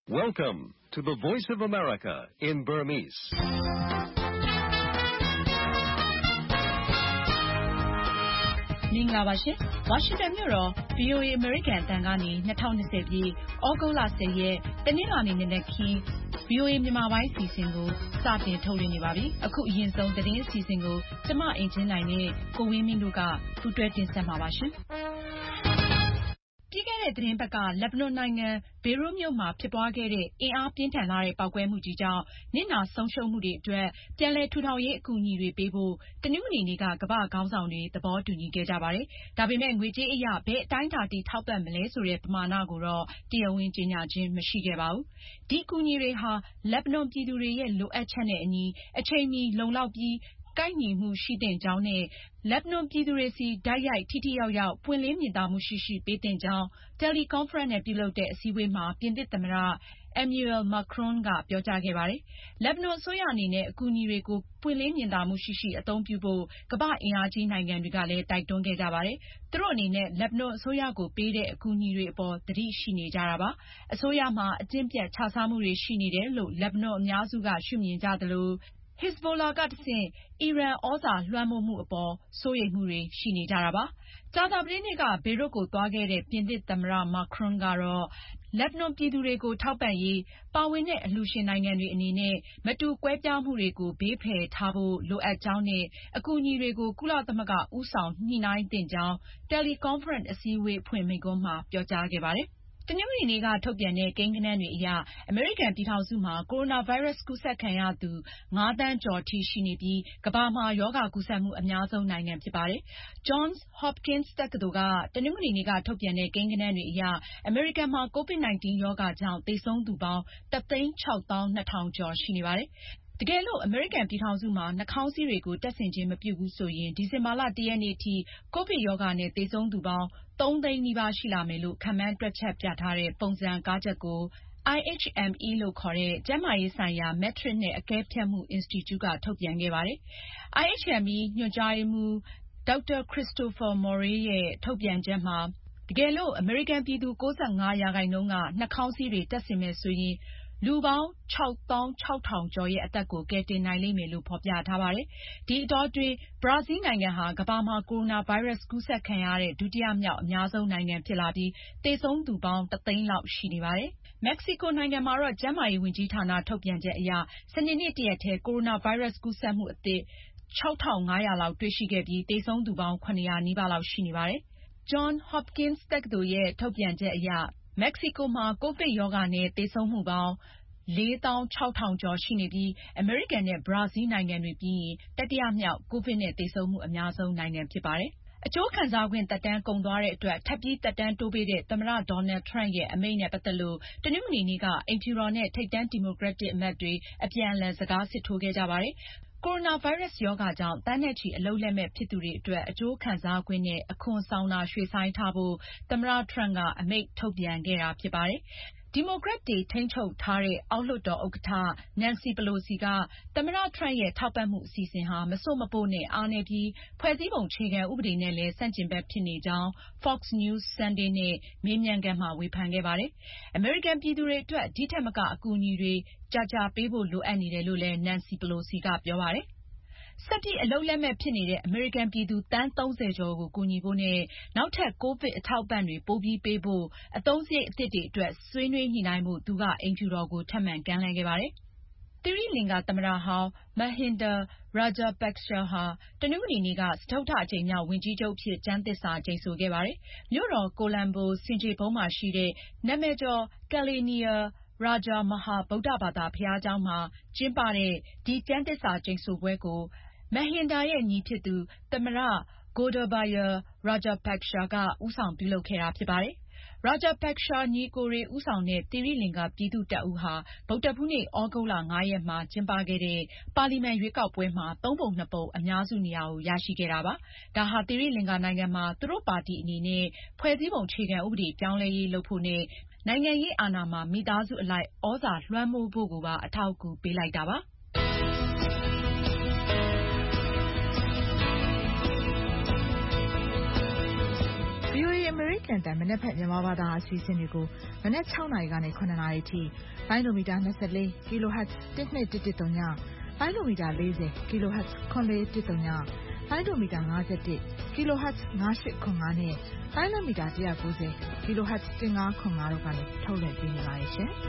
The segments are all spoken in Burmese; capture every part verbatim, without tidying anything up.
Welcome to the Voice of America in Burmese. ။မင်္ဂလာပါရှင်။ ဝါရှင်တန်မြို့တော် ဗွီအိုအေ အမေရိကန်အသံကနေ၂၀၂၀ပြည့်သြဂုတ်လ၁၀ရက်တနင်္လာနေ့နံနက်ခင်း ဗွီအိုအေမြန်မာပိုင်းအစီအစဉ်ကိုစတင်ထုတ်လွှင့်နေပါပြီ။အခုအရင်ဆုံးသတင်းအစီအစဉ်ကိုကျမအင်ကြင်းနိုင်နဲ့ကိုဝင်းမင်းတို့ကပူးတွဲတင်ဆက်မှာပါရှင်။ပြီးခဲ့တဲ့သတင်းပတ်ကလက်ဘနွန်နိုင်ငံဘေရွတ်မြို့မှာဖြစ်ပွားခဲ့တဲ့အင်အားပြင်းထန်လာတဲ့ပေါက်ကွဲမှုကြီးကြောင့်နစ်နာဆုံးရှုံးမှုတွေအတွက်ပြန်လည်ထူထောင်ရေးအကူအညီတွေပေးဖို့တနင်္ဂနွေနေ့ကကမ္ဘာ့ခေါင်းဆောင်တွေသဘောတူညီခဲ့ကြပါတယ်။ဒါပေမဲ့ငွေကြေးအရဘယ်အတိုင်းအတာထိထောက်ပံ့မလဲဆိုတဲ့ပမာဏကိုတော့တရားဝင်ကြေညာခြင်းမရှိခဲ့ပါဘူး။ဒီအကူအညီတွေဟာလက်ဘနွန်ပြည်သူတွေရဲ့လိုအပ်ချက်နဲ့အညီအချိန်မီလုံလောက်ပြီးကိုက်ညီမှုရှိသင့်ကြောင်းနဲ့လက်ဘနွန်ပြည်သူတွေစီတိုက်ရိုက်ထိထိရောက်ရောက်ပွင့်လင်းမြင်သာမှုရှိရှိပေးသင့်ကြောင်းတယ်လီကွန်ဖရင့်နဲ့ပြုလုပ်တဲ့အစည်းအဝေးမှာပြင်သစ်သမ္မတ Emmanuel Macron ကပြောကြားခဲ့ပါတယ်။လက်ဘနွန်အစိုးရအနေနဲ့အကူအညီတွေကိုပွင့်လင်းမြင်သာမှုရှိရှိအသုံးပြုဖို့ကမ္ဘာ့အင်အားကြီးနိုင်ငံတွေကလည်းတိုက်တွန်းခဲ့ကြပါတယ်။သူတို့အနေနဲ့လက်ဘနွန်အစိုးရကိုပေးတဲ့အကူအညီတွေအပေါ်သတိရှိနေကြတာပါ။အစိုးရမှာအကျင့်ပျက်ခြစားမှုတွေရှိနေတယ်လို့လက်ဘနွန်အများစုကရှုမြင်ကြသလိုHezbollah ကတဆင့်အီရန်ဩဇာလွှမ်းမိုးမှုအပေါ်စိုးရိမ်မှုတွေရှိနေကြတာပါ။ကြာသပတေးနေ့ကဘေရွတ်ကိုသွားခဲ့တဲ့ပြင်သစ်သမ္မတ Macron ကတော့လက်ဘနွန်ပြည်သူတွေကိုထောက်ပံ့ရေးပါဝင်တဲ့အလှူရှင်နိုင်ငံတွေအနေနဲ့မတူကွဲပြားမှုတွေကိုဘေးဖယ်ထားဖို့လိုအပ်ကြောင်းနဲ့အကူအညီတွေကိုကုလသမဂ္ဂဦးဆောင်ညှိနှိုင်းသင့်ကြောင်းတယ်လီကွန်ဖရင့်အစည်းအဝေးအဖွင့်မိန့်ခွန်းမှာပြောကြားခဲ့ပါတယ်။တနင်္ဂနွေနေ့ကထုတ်ပြန်တဲ့ကိန်းဂဏန်းတွေအရအမေရိကန်ပြည်ထောင်စုမှာကိုရိုနာဗိုင်းရပ်စ်ကူးစက်ခံရသူငါးသန်းကျော်ထိရှိနေပြီးကမ္ဘာမှာရောဂါကူးစက်မှုအများဆုံးနိုင်ငံဖြစ်ပါတယ်။ Johns Hopkins တက္ကသိုလ်ကတနင်္ဂနွေနေ့ကထုတ်ပြန်တဲ့ကိန်းဂဏန်းတွေအရအမေရိကန်မှာ ကိုဗစ် ၁၉ ရောဂါကြောင့်သေဆုံးသူပေါင်းတသိန်းခြောက်သောင်းနှစ်ထောင်ကျော်ရှိနေပါတယ်။တကယ်လို့အမေရိကန်ပြည်ထောင်စုမှာနှာခေါင်းစည်းတွေကိုတပ်ဆင်ခြင်းမပြုဘူးဆိုရင်ဒီဇင်ဘာလ၁ရက်နေ့ထိကိုဗစ်ရောဂါနဲ့သေဆုံးသူပေါင်းသုံးသိန်းနီးပါးရှိလာမယ်လို့ခန့်မှန်းတွက်ချက်ပြထားတဲ့ပုံစံကားချက်ကို I H M E လို့ခေါ်တဲ့ကျန်းမာရေးဆိုင်ရာမက်ထရစ်နဲ့အကဲဖြတ်မှုအင်စတီကျုကထုတ်ပြန်ခဲ့ပါတယ်။ I H M E ညွှန်ကြားရေးမှူးဒေါက်တာ Christopher Morey ရဲ့ထုတ်ပြန်ချက်မှာတကယ်လို့အမေရိကန်ပြည်သူ၉၅ရာခိုင်နှုန်းကနှာခေါင်းစည်းတွေတပ်ဆင်မယ်ဆိုရင်လူပေါင်းခြောက်သောင်းခြောက်ထောင်ကျော်ရဲ့အသက်ကိုကယ်တင်နိုင်လိမ့်မယ်လို့ဖော်ပြထားပါတယ်။ဒီအတောအတွင်းဘရာဇီးနိုင်ငံဟာကမ္ဘာမှာကိုရိုနာဗိုင်းရပ်စ်ကူးစက်ခံရတဲ့ဒုတိယမြောက်အများဆုံးနိုင်ငံဖြစ်လာပြီးသေဆုံးသူပေါင်းတသိန်းလောက်ရှိနေပါတယ်။မက္ကဆီကိုနိုင်ငံမှာတော့ကျန်းမာရေးဝန်ကြီးဌာနထုတ်ပြန်ချက်အရစနေနေ့တရက်ထဲကိုရိုနာဗိုင်းရပ်စ်ကူးစက်မှုအသစ်ခြောက်ထောင်ငါးရာလောက်တွေ့ရှိခဲ့ပြီးသေဆုံးသူပေါင်းခုနှစ်ရာနီးပါးလောက်ရှိနေပါတယ်။ Johns Hopkins တက္ကသိုလ်ရဲ့ထုတ်ပြန်ချက်အရမက္ကဆီကိုမှာကိုဗစ်ရောဂါနဲ့သေဆုံးမှုပေါင်းလေးသောင်းခြောက်ထောင်ကျော်ရှိနေပြီးအမေရိကန်နဲ့ဘရာဇီးနိုင်ငံတွေပြီးရင်တတိယမြောက်ကိုဗစ်နဲ့သေဆုံးမှုအများဆုံးနိုင်ငံဖြစ်ပါတယ်။အကျိုးခံစားခွင့်သက်တမ်းကုန်သွားတဲ့အတွက်ထပ်ပြီးသက်တမ်းတိုးပေးတဲ့သမ္မတဒေါ်နယ်ထရန့်ရဲ့အမိန့်နဲ့ပတ်သက်လို့တနင်္ဂနွေနေ့ကအိမ်ဖြူတော်နဲ့ထိပ်တန်းဒီမိုကရက်တစ်အမတ်တွေအပြန်အလှန်စကားစစ်ထိုးခဲ့ကြပါတယ်။ကိုရိုနာဗိုင်းရပ်စ်ရောဂါကြောင့်သန်းနဲ့ချီအလုပ်လက်မဲ့ဖြစ်သူတွေအတွက်အကျိုးခံစားခွင့်နဲ့အခွန်ဆောင်တာရွှေ့ဆိုင်းထားဖို့သမ္မတထရန့်ကအမိန့်ထုတ်ပြန်ခဲ့တာဖြစ်ပါတယ်။ဒီမိုကရက်တွေထိန်းချုပ်ထားတဲ့အောက်လွှတ်တော်ဥက္ကဋ္ဌ Nancy Pelosi ကသမ္မတထရန့်ရဲ့ထောက်ပံ့မှုအစီအစဉ်ဟာမစို့မပို့နဲ့အားနည်းပြီးဖွဲ့စည်းပုံအခြေခံဥပဒေနဲ့လည်းဆန့်ကျင်ဘက်ဖြစ်နေကြောင်း Fox News Sunday နဲ့မေးမြန်းခန်းမှာဝေဖန်ခဲ့ပါတယ်။အမေရိကန်ပြည်သူတွေအတွက်ဒီထက်မကအကူအညီတွေကြာကြာပေးဖို့လိုအပ်နေတယ်လို့လည်း Nancy Pelosi ကပြောပါတယ်။ဆက်ပြီးအလုပ်လက်မဲ့ဖြစ်နေတဲ့အမေရိကန်ပြည်သူသန်းသုံးဆယ်ကျော်ကိုကူညီဖို့နဲ့နောက်ထပ်ကိုဗစ်အထောက်အပံ့တွေပိုပြီးပေးဖို့အသုံးစရိတ်အသစ်တွေအတွက်ဆွေးနွေးညှိနှိုင်းဖို့သူကအိမ်ဖြူတော်ကိုထပ်မံကမ်းလှမ်းခဲ့ပါတယ်။သီရိလင်္ကာသမ္မတဟောင်း Mahinda Rajapaksa ဟာတနင်္ဂနွေနေ့ကစတုတ္ထအကြိမ်မြောက်ဝန်ကြီးချုပ်အဖြစ်ကျမ်းသစ္စာကျိန်ဆိုခဲ့ပါတယ်။မြို့တော်ကိုလံဘိုဆင်ခြေဖုံးမှာရှိတဲ့နာမည်ကျော် Kelaniya Raja Maha ဗုဒ္ဓဘာသာဘုရားကျောင်းမှာကျင်းပတဲ့ဒီကျမ်းသစ္စာကျိန်ဆိုပွဲကိုMahinda ရဲ့ညီဖြစ်သူသမ္မတ Gotabaya Rajapaksa ကဦးဆောင်ပြုလုပ်ခဲ့တာဖြစ်ပါတယ်။ Rajapaksa ညီအကိုတွေဦးဆောင်တဲ့သီရိလင်္ကာပြည်သူ့တပ်ဦးဟာဗုဒ္ဓဟူးနေ့သြဂုတ်လငါးရက်မှာကျင်းပခဲ့တဲ့ပါလီမန်ရွေးကောက်ပွဲမှာသုံးပုံနှစ်ပုံအများစုနေရာကိုရရှိခဲ့တာပါ။ဒါဟာသီရိလင်္ကာနိုင်ငံမှာသူတို့ပါတီအနေနဲ့ဖွဲ့စည်းပုံအခြေခံဥပဒေပြောင်းလဲရေးလုပ်ဖို့နဲ့နိုင်ငံရေးအာဏာမှာမိသားစုအလိုက်သြဇာလွှမ်းမိုးဖို့ကိုပါအထောက်အကူပေးလိုက်တာပါ။အမေရိကန်တန်မနက်ဖြန်မြန်မာဘာသာအစီအစဉ်တွေကိုမနက်၆နာရီကနေ၇နာရီထိလိုင်းဒိုမီတာ၂၄ kHz တစ်နှစ်တစ်တစ်သုံးညလိုင်းဒိုမီတာ၄၀ kHz ခွန်လေးတစ်သုံးညလိုင်းဒိုမီတာ၅၁ kHz ၅၈ခွန်၅နဲ့လိုင်းဒိုမီတာ၁၉၀ kHz ၁၅ခွန်၅တို့ကနေထုတ်လွှင့်ပေးနေပါတယ်ရှင်။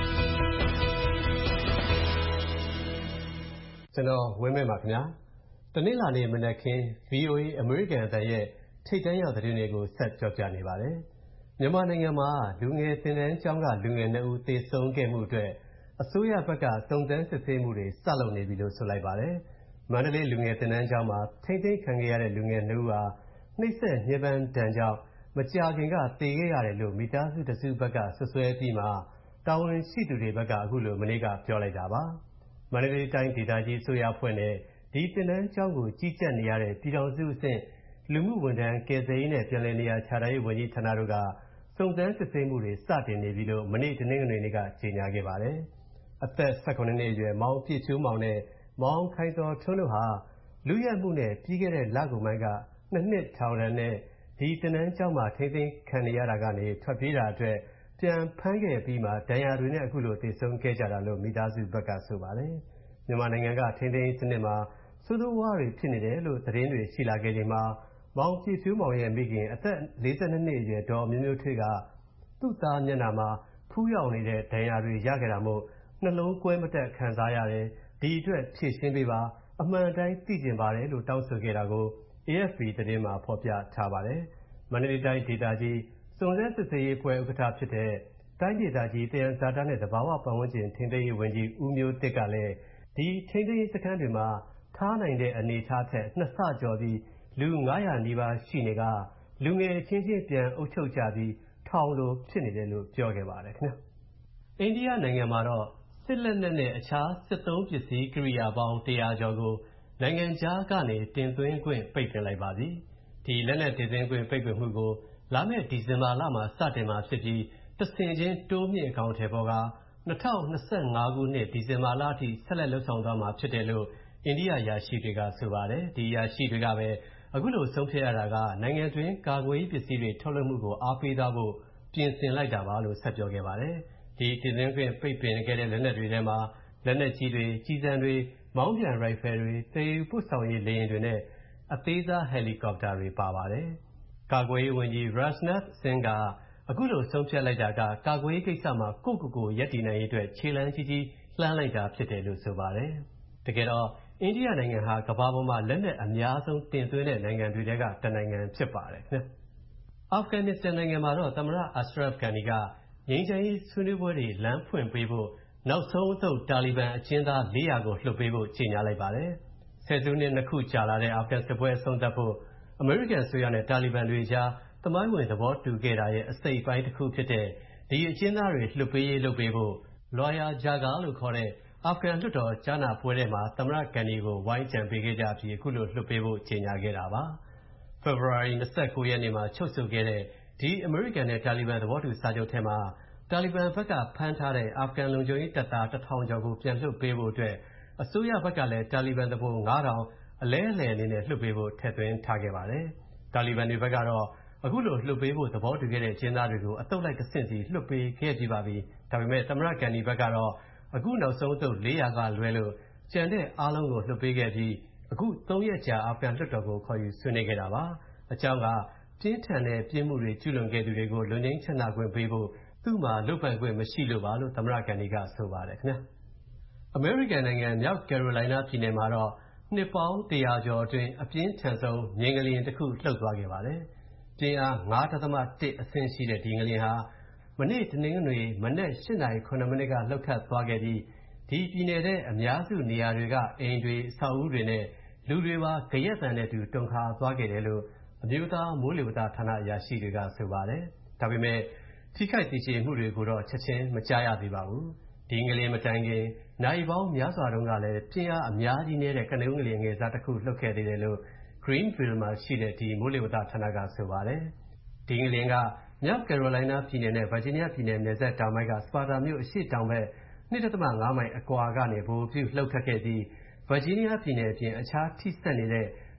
ကျွန်တော်ဝင်းမင်းပါခင်ဗျာတနင်္လာနေ့မနက်ခင်း ဗွီအိုအေ အမေရိကန်အသံရဲ့ထိပ်တန်းရောက်သတင်းတွေကိုဆက်ပြောပြနေပါတယ်မြန်မာနိုင်ငံမှာလူငယ်သင်တန်းကျောင်းကလူငယ်နှစ်ဦးသေဆုံးခဲ့မှုအတွက်အစိုးရဘက်ကစုံစမ်းစစ်ဆေးမှုတွေစလုပ်နေပြီလို့ဆိုလိုက်ပါတယ်မန္တလေးလူငယ်သင်တန်းကျောင်းမှာထိမ့်သိမ်းခံခဲ့ရတဲ့လူငယ်နှစ်ဦးဟာနှိပ်စက်ညှဉ်းပန်းဒဏ်ကြောင့်မကြာခင်ကသေခဲ့ရတယ်လို့မိသားစုတစုဘက်ကဆွဆွဲပြီးမှတာဝန်ရှိသူတွေဘက်ကအခုလိုမနေ့ကပြောလိုက်တာပါမန္တလေးတိုင်းဒေသကြီးအစိုးရအဖွဲ့နဲ့ဒီသင်တန်းကျောင်းကိုကြီးကြပ်နေရတဲ့ပြည်ထောင်စုအဆင့်လူမှုဝန်ထမ်းကယ်ဆယ်ရေးနဲ့ပြန်လည်နေရာချထားရေးဝန်ကြီးဌာနတို့ကစုံစမ်းစစ်ဆေးမှုတွေစတင်နေပြီလို့မနေ့တနင်္ဂနွေနေ့ကကြေညာခဲ့ပါတယ်။အသက်၁၇နှစ်အရွယ်မောင်ပြည့်ချိုးမောင်နဲ့မောင်ခိုင်တော်ထွန်းတို့ဟာလူရဲမှုနဲ့ပြီးခဲ့တဲ့လကုန်ပိုင်းကနှစ်နှစ်ထောင်ဒဏ်နဲ့ဒီသင်တန်းကျောင်းမှာထိမ့်သိမ်းခံနေရတာကနေထွက်ပြေးတာအတွက်ပြန်ဖမ်းခဲ့ပြီးမှဒဏ်ရာတွေနဲ့အခုလိုသေဆုံးခဲ့ကြတာလို့မိသားစုဘက်ကဆိုပါတယ်။မြန်မာနိုင်ငံကထိမ့်သိမ်းစနစ်မှာဆိုးဆိုးဝါးတွေဖြစ်နေတယ်လို့သတင်းတွေရှိလာခဲ့ချိန်မှာမောင်ပြည့်ဖြူးမောင်ရဲ့မိခင်အသက်၄၂နှစ်အရွယ်ဒေါ်မျိုးမျိုးထွေးကသူ့သားမျက်နှာမှာဖူးရောက်နေတဲ့ဒဏ်ရာတွေရခဲ့တာမို့နှလုံးကွဲမတက်ခံစားရတယ်ဒီအတွက်ဖြည့်ရှင်းပေးပါအမှန်တိုင်းသိကျင်ပါတယ်လို့တောင်းဆိုခဲ့တာကို အေအက်ဖ်ပီ သတင်းမှာဖော်ပြထားပါတယ်မန္တလေးတိုင်းဒေသကြီးစုံစမ်းစစ်ဆေးရေးအဖွဲ့ဥက္ကဋ္ဌဖြစ်တဲ့တိုင်းဒေသကြီးတယံဇာတနဲ့သဘာဝပတ်ဝန်းကျင်ထိန်းသိမ်းရေးဝန်ကြီးဦးမျိုးသစ်ကလည်းဒီထိန်းသိမ်းရေးစခန်းတွေမှာထားနိုင်တဲ့အနေအထားထက်နှစ်ဆကျော်ပြီးလူ၅၀၀နီးပါးရှိနေကလူငယ်ချင်းချင်းပြန်အုပ်ချုပ်ကြပြီးထောင်လိုဖြစ်နေတယ်လို့ပြောခဲ့ပါတယ်ခင်ဗျ။အိန္ဒိယနိုင်ငံမှာတော့စစ်လက်နက်နဲ့အခြားစစ်သုံးပစ္စည်းကိရိယာပေါင်း၁၀၀ကျော်ကိုနိုင်ငံခြားကနေတင်သွင်းခွင့်ပိတ်ပင်လိုက်ပါပြီ။ဒီလက်နက်တင်သွင်းခွင့်ပိတ်ပင်မှုကိုလာမယ့်ဒီဇင်ဘာလမှာစတင်မှာဖြစ်ပြီးတဆင့်ချင်းတိုးမြင့်အကောင်အထည်ပေါ်က၂၀၂၅ခုနှစ်ဒီဇင်ဘာလအထိဆက်လက်လုပ်ဆောင်သွားမှာဖြစ်တယ်လို့အိန္ဒိယအရာရှိတွေကဆိုပါတယ်။ဒီအရာရှိတွေကပဲအခုလိုဆုံးဖြတ်ရတာကနိုင်ငံတွင်းကာကွယ်ရေးပစ္စည်းတွေထုတ်လုပ်မှုကိုအားပေးသွားဖို့ပြင်ဆင်လိုက်တာပါလို့ဆက်ပြောခဲ့ပါတယ်။ဒီတင်သွင်းခွင့်ပိတ်ပင်ခဲ့တဲ့လက်နက်တွေထဲမှာလက်နက်ကြီးတွေကြီးစံတွေမောင်းပြန်ရိုင်ဖယ်တွေသယ်ယူပို့ဆောင်ရေးလေယာဉ်တွေနဲ့အသေးစားဟယ်လီကော်ပတာတွေပါပါတယ်။ကာကွယ်ရေးဝန်ကြီး Rajnath Singh ကအခုလိုဆုံးဖြတ်လိုက်တာကကာကွယ်ရေးကိစ္စမှာကိုယ့်ကိုယ်ကိုရပ်တည်နိုင်ရေးအတွက်ခြေလှမ်းကြီးကြီးလှမ်းလိုက်တာဖြစ်တယ်လို့ဆိုပါတယ်။တကယ်တော့အိန္ဒိယနိုင်ငံဟာကမ္ဘာပေါ်မှာလက်နက်အများဆုံးတင်သွင်းတဲ့နိုင်ငံတွေထဲကတစ်နိုင်ငံဖြစ်ပါတယ်ခင်ဗျ။အာဖဂန်နစ္စတန်နိုင်ငံမှာတော့သမ္မတ Ashraf Ghani ကငြိမ်းချမ်းရေးဆွေးနွေးပွဲတွေလမ်းဖွင့်ပေးဖို့နောက်ဆုံးအသုတ်တာလီဘန်အကျဉ်းသား၄၀၀ကိုလွှတ်ပေးဖို့ကြေညာလိုက်ပါတယ်။ဆယ်စုနှစ်နှစ်ခုကြာလာတဲ့အာဖဂန်စစ်ပွဲအဆုံးသတ်ဖို့အမေရိကန်အစိုးရနဲ့တာလီဘန်တွေကြားသမိုင်းဝင်သဘောတူခဲ့တာရဲ့အစိတ်အပိုင်းတစ်ခုဖြစ်တဲ့ဒီအကျဉ်းသားတွေလွှတ်ပေးရေးလုပ်ပေးဖို့ Lawyer Jaga လို့ခေါ်တဲ့အာဖဂန်လွှတ်တော်ကြားနာပွဲထဲမှာသမ္မတဂန်နီကိုဝိုင်းကြံပေးခဲ့ကြပြီးအခုလိုလွှတ်ပေးဖို့ကြေညာခဲ့တာပါ။ဖေဖော်ဝါရီ၂၉ရက်နေ့မှာချုပ်ဆိုခဲ့တဲ့ဒီအမေရိကန်နဲ့တာလီဘန်သဘောတူစာချုပ်ထဲမှာတာလီဘန်ဘက်ကဖမ်းထားတဲ့အာဖဂန်လုံခြုံရေးတပ်သားတစ်ထောင်ကျော်ကိုပြန်လွှတ်ပေးဖို့အတွက်အစိုးရဘက်ကလည်းတာလီဘန်တဘိုငါးထောင်အလဲအလှယ်အနေနဲ့လွှတ်ပေးဖို့ထည့်သွင်းထားခဲ့ပါတယ်။တာလီဘန်တွေဘက်ကတော့အခုလိုလွှတ်ပေးဖို့သဘောတူခဲ့တဲ့အကျဉ်းသားတွေကိုအသုတ်လိုက်တစ်ဆင့်စီလွှတ်ပေးခဲ့ပြီးပါပြီ။ဒါပေမဲ့သမ္မတဂန်နီဘက်ကတော့အခုနောက်ဆုံးအသုတ်၄၀၀ကလွဲလို့ကျန်တဲ့အားလုံးကိုလွှတ်ပေးခဲ့ပြီးအခုသုံးရက်ကြာအာဖဂန်လွှတ်တော်ကိုခေါ်ယူဆွေးနွေးခဲ့တာပါ။အကြောင်းကပြင်းထန်တဲ့ပြစ်မှုတွေကျူးလွန်ခဲ့သူတွေကိုလွတ်ငြိမ်းချမ်းသာခွင့်ပေးဖို့သူ့မှာလုပ်ပိုင်ခွင့်မရှိလို့ပါလို့သမ္မတဂန်နီကဆိုပါတယ်ခင်ဗျာ။အမေရိကန်နိုင်ငံမြောက်ကယ်ရိုလိုင်းနားပြည်နယ်မှာတော့နှစ်ပေါင်းတစ်ရာကျော်အတွင်းအပြင်းထန်ဆုံးမြေငလျင်တစ်ခုလှုပ်သွားခဲ့ပါတယ်။ပြင်းအား၅ဒသမတစ်အဆင့်ရှိတဲ့ဒီငလျင်ဟာမနေ့တနင်္ဂနွေမနက်၈နာရီ၇မိနစ်ကလှုပ်ခတ်သွားခဲ့ပြီးဒီပြည်နယ်ထဲအများစုနေရာတွေကအိမ်တွေအဆောက်အဦတွေနဲ့လူတွေပါကြရက်သံနဲ့တူတုန်ခါသွားခဲ့တယ်လို့အမျိုးသားမိုးလေဝသဌာနအရာရှိတွေကဆိုပါတယ်။ဒါပေမဲ့ထိခိုက်သေကျေမှုတွေကိုတော့ချက်ချင်းမကြားရသေးပါဘူး။ဒီငလျင်မတိုင်ခင်နိုင်ပေါင်းများစွာတုန်းကလည်းပြင်းအားအများကြီးနေတဲ့ကနဦးငလျင်ငယ်စားတစ်ခုလှုပ်ခဲ့သေးတယ်လို့ Greenville မှာရှိတဲ့ဒီမိုးလေဝသဌာနကဆိုပါတယ်။ဒီငလျင်ကမြောက်ကယ်ရိုလိုင်းနားပြည်နယ်နဲ့ဗာဂျီးနီးယားပြည်နယ်နယ်စပ်တောင်ပိုင်းကစပါတာမြို့အရှေ့တောင်ဘက်၂ဒသမ၅မိုင်အကွာကနေဗဟိုပြုလှုပ်ခတ်ခဲ့ပြီးဗာဂျီးနီးယားပြည်နယ်အပြင်အခြားထိစပ်နေတဲ့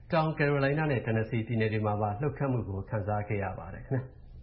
တောင်ကယ်ရိုလိုင်းနားနဲ့ တန်နက်ဆီပြည်နယ်တွေမှာပါလှုပ်ခတ်မှုကိုခံစားခဲ့ရပါတယ်ခင်ဗျာ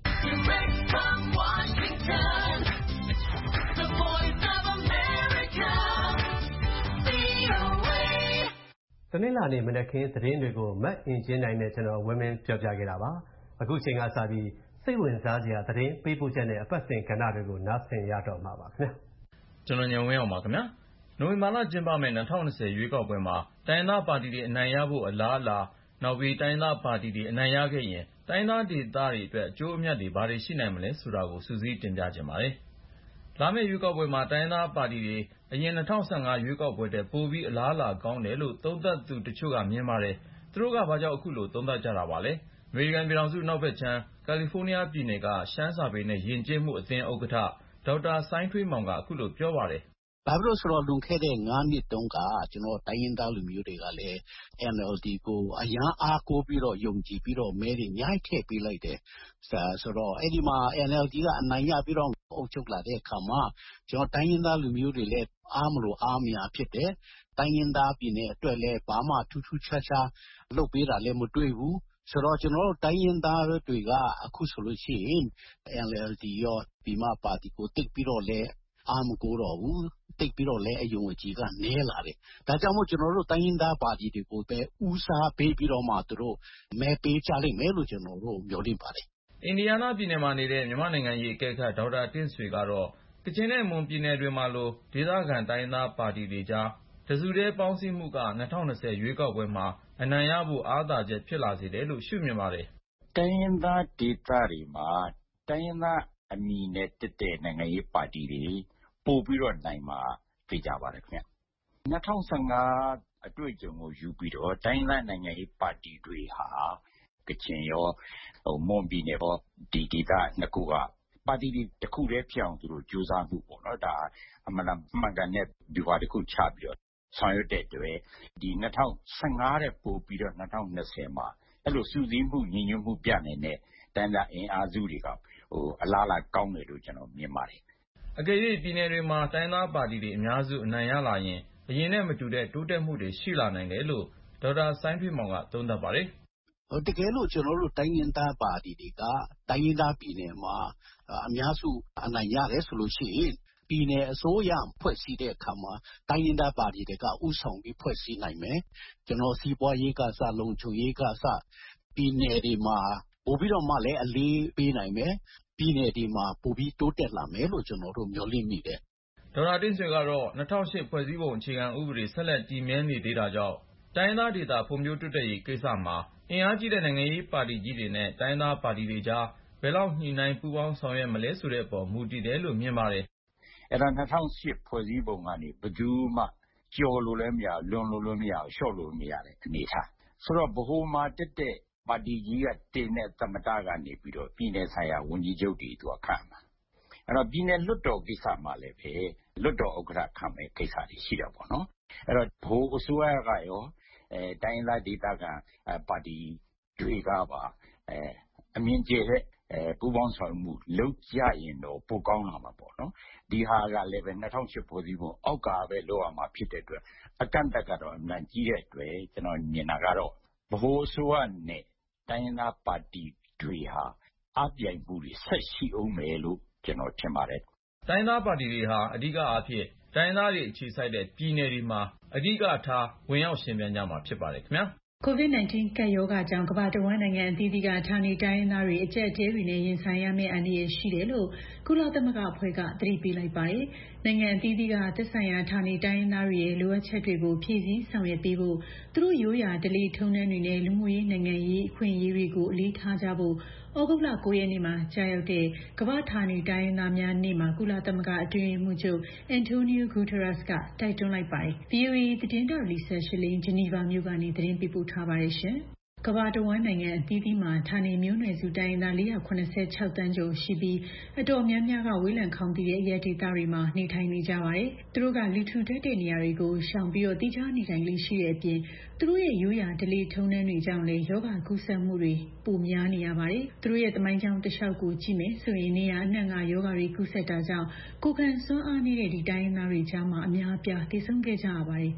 တနင်္လာနေ့မနက်ခင်းသတင်းတွေကိုမတ်အင်ဂျင်နိုင်နဲ့ကျွန်တော်ဝင်းမင်းပြောပြခဲ့တာပါအခုချိန်ကစပြီးစိတ်ဝင်စားစရာသတင်းပေးပို့ချက်နဲ့အပတ်စဉ်ကဏ္ဍတွေကိုနားဆင်ရတော့မှာပါခင်ဗျာကျွန်တော်ညံဝင်းအောင်ပါခင်ဗျာနိုဝင်ဘာလကျင်းပမယ့်၂၀၂၀ရွေးကောက်ပွဲမှာတိုင်းသားပါတီတွေအနိုင်ရဖို့အလားအလာနောက်ပြီးတိုင်းသားပါတီတွေအနိုင်ရခဲ့ရင်တိုင်းသားဒေသတွေအတွက်အကျိုးအမြတ်တွေဘာတွေရှိနိုင်မလဲဆိုတာကိုစူးစီးတင်ပြခြင်းပါတယ်လာမယ့်ရွေးကောက်ပွဲမှာတိုင်းသားပါတီတွေအရင်၂၀၁၅ရွေးကောက်ပွဲတဲ့ပိုပြီးအလားအလာကောင်းတယ်လို့သုံးသပ်သူတချို့ကမြင်ပါတယ်သူတို့ကဘာကြောင့်အခုလိုသုံးသပ်ကြတာပါလဲအမေရိကန်ပြည်ထောင်စုနောက်ဘက်ခြမ်းကယ်လီဖိုးနီးယားပြည်နယ်ကရှမ်းစာပေနဲ့ယဉ်ကျေးမှုအသင်းဥက္ကဋ္ဌဒေါက်တာစိုင်းထွေးမောင်ကအခုလိုပြောပါတယ်ဘာဖြစ်လို့ဆိုတော့လွန်ခဲ့တဲ့ငါးနှစ်တုန်းကကျွန်တော်တိုင်းရင်းသားလူမျိုးတွေကလည်း အန် အယ်လ် ဒီ ကိုအရန်အားကိုးပြီးတော့ယုံကြည်ပြီးတော့မဲတွေအများကြီးထည့်ပေးလိုက်တယ်ဆိုတော့အဲ့ဒီမှာ အန် အယ်လ် ဒီ ကအနိုင်ရပြီးတော့အုပ်ချုပ်လာတဲ့အခါမှာကျွန်တော်တိုင်းရင်းသားလူမျိုးတွေလည်းအားမလို့အားမရဖြစ်တယ်တိုင်းရင်းသားပြည်နယ်အတွက်လည်းဘာမှထူးထူးခြားခြားလုပ်ပေးတာလည်းမတွေ့ဘူးဆိုတော့ကျွန်တော်တို့တိုင်းရင်းသားတွေကအခုဆိုလို့ရှိရင် အန် အယ်လ် ဒီ ရောပြည်မပါတီကိုတိတ်ပြီးတော့လည်းအားမကိုးတော့ဘူးတိတ်ပြီးတော့လည်းအယုံအကြည်ကနည်းလာတယ်ဒါကြောင့်မို့ကျွန်တော်တို့တိုင်းရင်းသားပါတီတွေကိုပဲဦးစားပေးပြီးတော့မှသူတို့မဲပေးကြလိမ့်မယ်လို့ကျွန်တော်တို့မျှော်လင့်ပါတယ်အင်ဒီယားနားပြည်နယ်မှာနေတဲ့မြန်မာနိုင်ငံရေးအကဲခတ်ဒေါက်တာတင့်ဆွေကတော့ကချင်နဲ့မွန်ပြည်နယ်တွေမှာလိုဒေသခံတိုင်းသားပါတီတွေကြားတစုတည်းပေါင်းစည်းမှုက၂၀၂၀ရွေးကောက်ပွဲမှာအနိုင်ရဖို့အားသာချက်ဖြစ်လာစေတယ်လို့ရှုမြင်ပါတယ်တိုင်းရင်းသားဒေသတွေမှာတိုင်းရင်းသားအမည်နဲ့တက်တဲ့နိုင်ငံရေးပါတီတွေပို့ပြီးတော့နိုင်မှာသိကြပါတယ်ခင်ဗျ၂၀၁၅အတွေ့အကြုံကိုယူပြီးတော့တိုင်းသားနိုင်ငံရေးပါတီတွေဟာကချင်ရောဟိုမွန်ပြည်နယ်ရောဒီဒေသနှစ်ခုကပါတီတွေတစ်ခုတည်းဖြစ်အောင်သူတို့ကြိုးစားမှုပေါ့နော်ဒါအမှန်တမ်းမှန်ကန်တဲ့ဒီဟာတစ်ခုချပြီးတော့ဆောင်ရွက်တဲ့တွေဒီ၂၀၁၅တဲ့ပို့ပြီးတော့၂၀၂၀မှာအဲ့လိုစုစည်းမှုညီညွတ်မှုပြနိုင်တဲ့တိုင်းသားအင်အားစုတွေကဟိုအလားအလာကောင်းတယ်လို့ကျွန်တော်မြင်ပါတယ်အကယ်၍ပြည်နယ်တွေမှာတိုင်းသားပါတီတွေအများစုအနိုင်ရလာရင်အရင်နဲ့မတူတဲ့တိုးတက်မှုတွေရှိလာနိုင်တယ်လို့ဒေါက်တာစိုင်းထွေးမောင်ကသုံးသပ်ပါတယ်တကယ်လို့ကျွန်တော်တို့တိုင်းရင်းသားပါတီတွေကတိုင်းရင်းသားပြည်နယ်မှာအများစုအနိုင်ရတယ်ဆိုလို့ရှိရင်ပြည်နယ်အစိုးရဖွဲ့စည်းတဲ့အခါမှာတိုင်းရင်းသားပါတီတွေကဥဆောင်ပြီးဖွဲ့စည်းနိုင်မယ်ကျွန်တော်စီးပွားရေးကစလုံခြုံရေးကစပြည်နယ်တွေမှာပို့ပြီးတော့မှလည်းအလေးပေးနိုင်မယ်ပြည်နယ်ဒီမှာပိုပြီးတိုးတက်လာမယ်လို့ကျွန်တော်တို့မျှော်လင့်မိတယ်ဒေါက်တာတင့်ဆွေကတော့၂၀၀၈ဖွဲ့စည်းပုံအခြေခံဥပဒေဆက်လက်တည်မြဲနေသေးတာကြောင့်တိုင်းသားဒေသဖွံ့ဖြိုးတိုးတက်ရေးကိစ္စမှာအင်အားကြီးတဲ့နိုင်ငံရေးပါတီကြီးတွေနဲ့တိုင်းသားပါတီတွေကြားဘယ်လောက်ညှိနှိုင်းပူးပေါင်းဆောင်ရွက်မလဲဆိုတဲ့အပေါ်မူတည်တယ်လို့မြင်ပါတယ်အဲ့ဒါ၂၀၀၈ဖွဲ့စည်းပုံကနေဘယ်သူမှကျော်လို့လည်းမရလွန်လို့လည်းမရလျှော့လို့မရတဲ့အနေထားဆိုတော့ဗဟိုမှာတက်တဲ့ပါတီကြီးကတင်တဲ့သမ္မတကနေပြီးတော့ပြည်နယ်ဆိုင်ရာဝန်ကြီးချုပ်တွေသူကခန့်မှာအဲ့တော့ပြည်နယ်လွှတ်တော်ကိစ္စမှာလည်းပဲလွှတ်တော်ဥက္ကဋ္ဌခန့်မဲ့ကိစ္စတွေရှိတော့ပေါ့နော်အဲ့တော့ဗဟိုအစိုးရကရောအဲတိုင်းသားဒေသခံပါတီတွေကပါအဲအမြင့်ကျတဲ့အဲပူးပေါင်းဆောင်မှုလုပ်ကြရင်တော့ပိုကောင်းလာမှာပေါ့နော်ဒီဟာကလည်းပဲ၂၀၀၈ဖွဲ့စည်းပုံအောက်ကပဲလောက်ရမှာဖြစ်တဲ့အတွက်အကန့်အသတ်ကတော့အမှန်ကြီးတဲ့အတွက်ကျွန်တော်မြင်တာကတော့ဗဟိုအစိုးရနဲ့တိုင်းရင်းသားပါတီတွေဟာအပြိုင်မှုတွေဆက်ရှိအောင်မယ်လို့ကျွန်တော်ထင်ပါတယ်တိုင်းသားပါတီတွေဟာအဓိကအားဖြင့်တိုင်းသားတွေအခြေစိုက်တဲ့ပြည်နယ်တွေမှာအဓိကထားဝင်ရောက်ရှင်ပြိုင်ကြမှာဖြစ်ပါတယ်ခင်ဗျာကိုဗစ် ၁၉ ကပ်ရောဂါကြောင့်ကမ္ဘာတဝန်းနိုင်ငံအသီးသီးကဌာနေတိုင်းရင်းသားတွေအကျပ်အတည်းတွေနဲ့ရင်ဆိုင်ရမယ့်အန္တရာယ်ရှိတယ်လို့ကုလသမဂ္ဂအဖွဲ့ကသတိပေးလိုက်ပါတယ်။နိုင်ငံအသီးသီးကသက်ဆိုင်ရာဌာနေတိုင်းရင်းသားတွေရဲ့လိုအပ်ချက်တွေကိုဖြည့်ဆည်းဆောင်ရွက်ပေးဖို့သူတို့ရိုးရာဓလေ့ထုံးတမ်းတွေနဲ့လူမှုရေးနိုင်ငံရေးအခွင့်အရေးတွေကိုအလေးထားကြဖို့ဩဂုတ်လ၉ရက်နေ့မှာကြာရောက်တဲ့ကမ္ဘာဌာနေတိုင်းရင်းသားများနေ့မှာကုလသမဂ္ဂအတွင်းရေးမှူးချုပ်အန်တိုနီယိုဂူတရက်စ်ကတိုက်တွန်းလိုက်ပါတယ်။ ဗွီအိုအေသတင်းတောက်လီဆာရှလင်းဂျနီဗာမြို့ကနေသတင်းပေးပို့ထားပါတယ်ရှင်။ကမ္ဘာတဝန်းနိုင်ငံအသီးသီးမှာဌာနေမျိုးနွယ်စုတိုင်းရင်းသား၄၇၆တန်းကျော်ရှိပြီးအတော်များများကဝေးလံခေါင်သီတဲ့အရပ်ဒေသတွေမှာနေထိုင်နေကြပါတယ်။သူတို့ကလူထူထပ်တဲ့နေရာတွေကိုရှောင်ပြီးတော့တိကျနေထိုင်လေးရှိတဲ့အပြင်သူတို့ရဲ့ရိုးရာဓလေ့ထုံးတမ်းတွေကြောင့်လည်းယောဂကူးစက်မှုတွေပိုများနေရပါတယ်။သူတို့ရဲ့သမိုင်းကြောင်းတစ်လျှောက်ကိုကြည့်မယ်ဆိုရင်နေရာအနှံ့ကယောဂတွေကူးစက်တာကြောင့်ကိုယ်ခံစွမ်းအားနေတဲ့ဒီတိုင်းရင်းသားတွေကြားမှာအများအပြားတည်ဆုံခဲ့ကြရပါတယ်။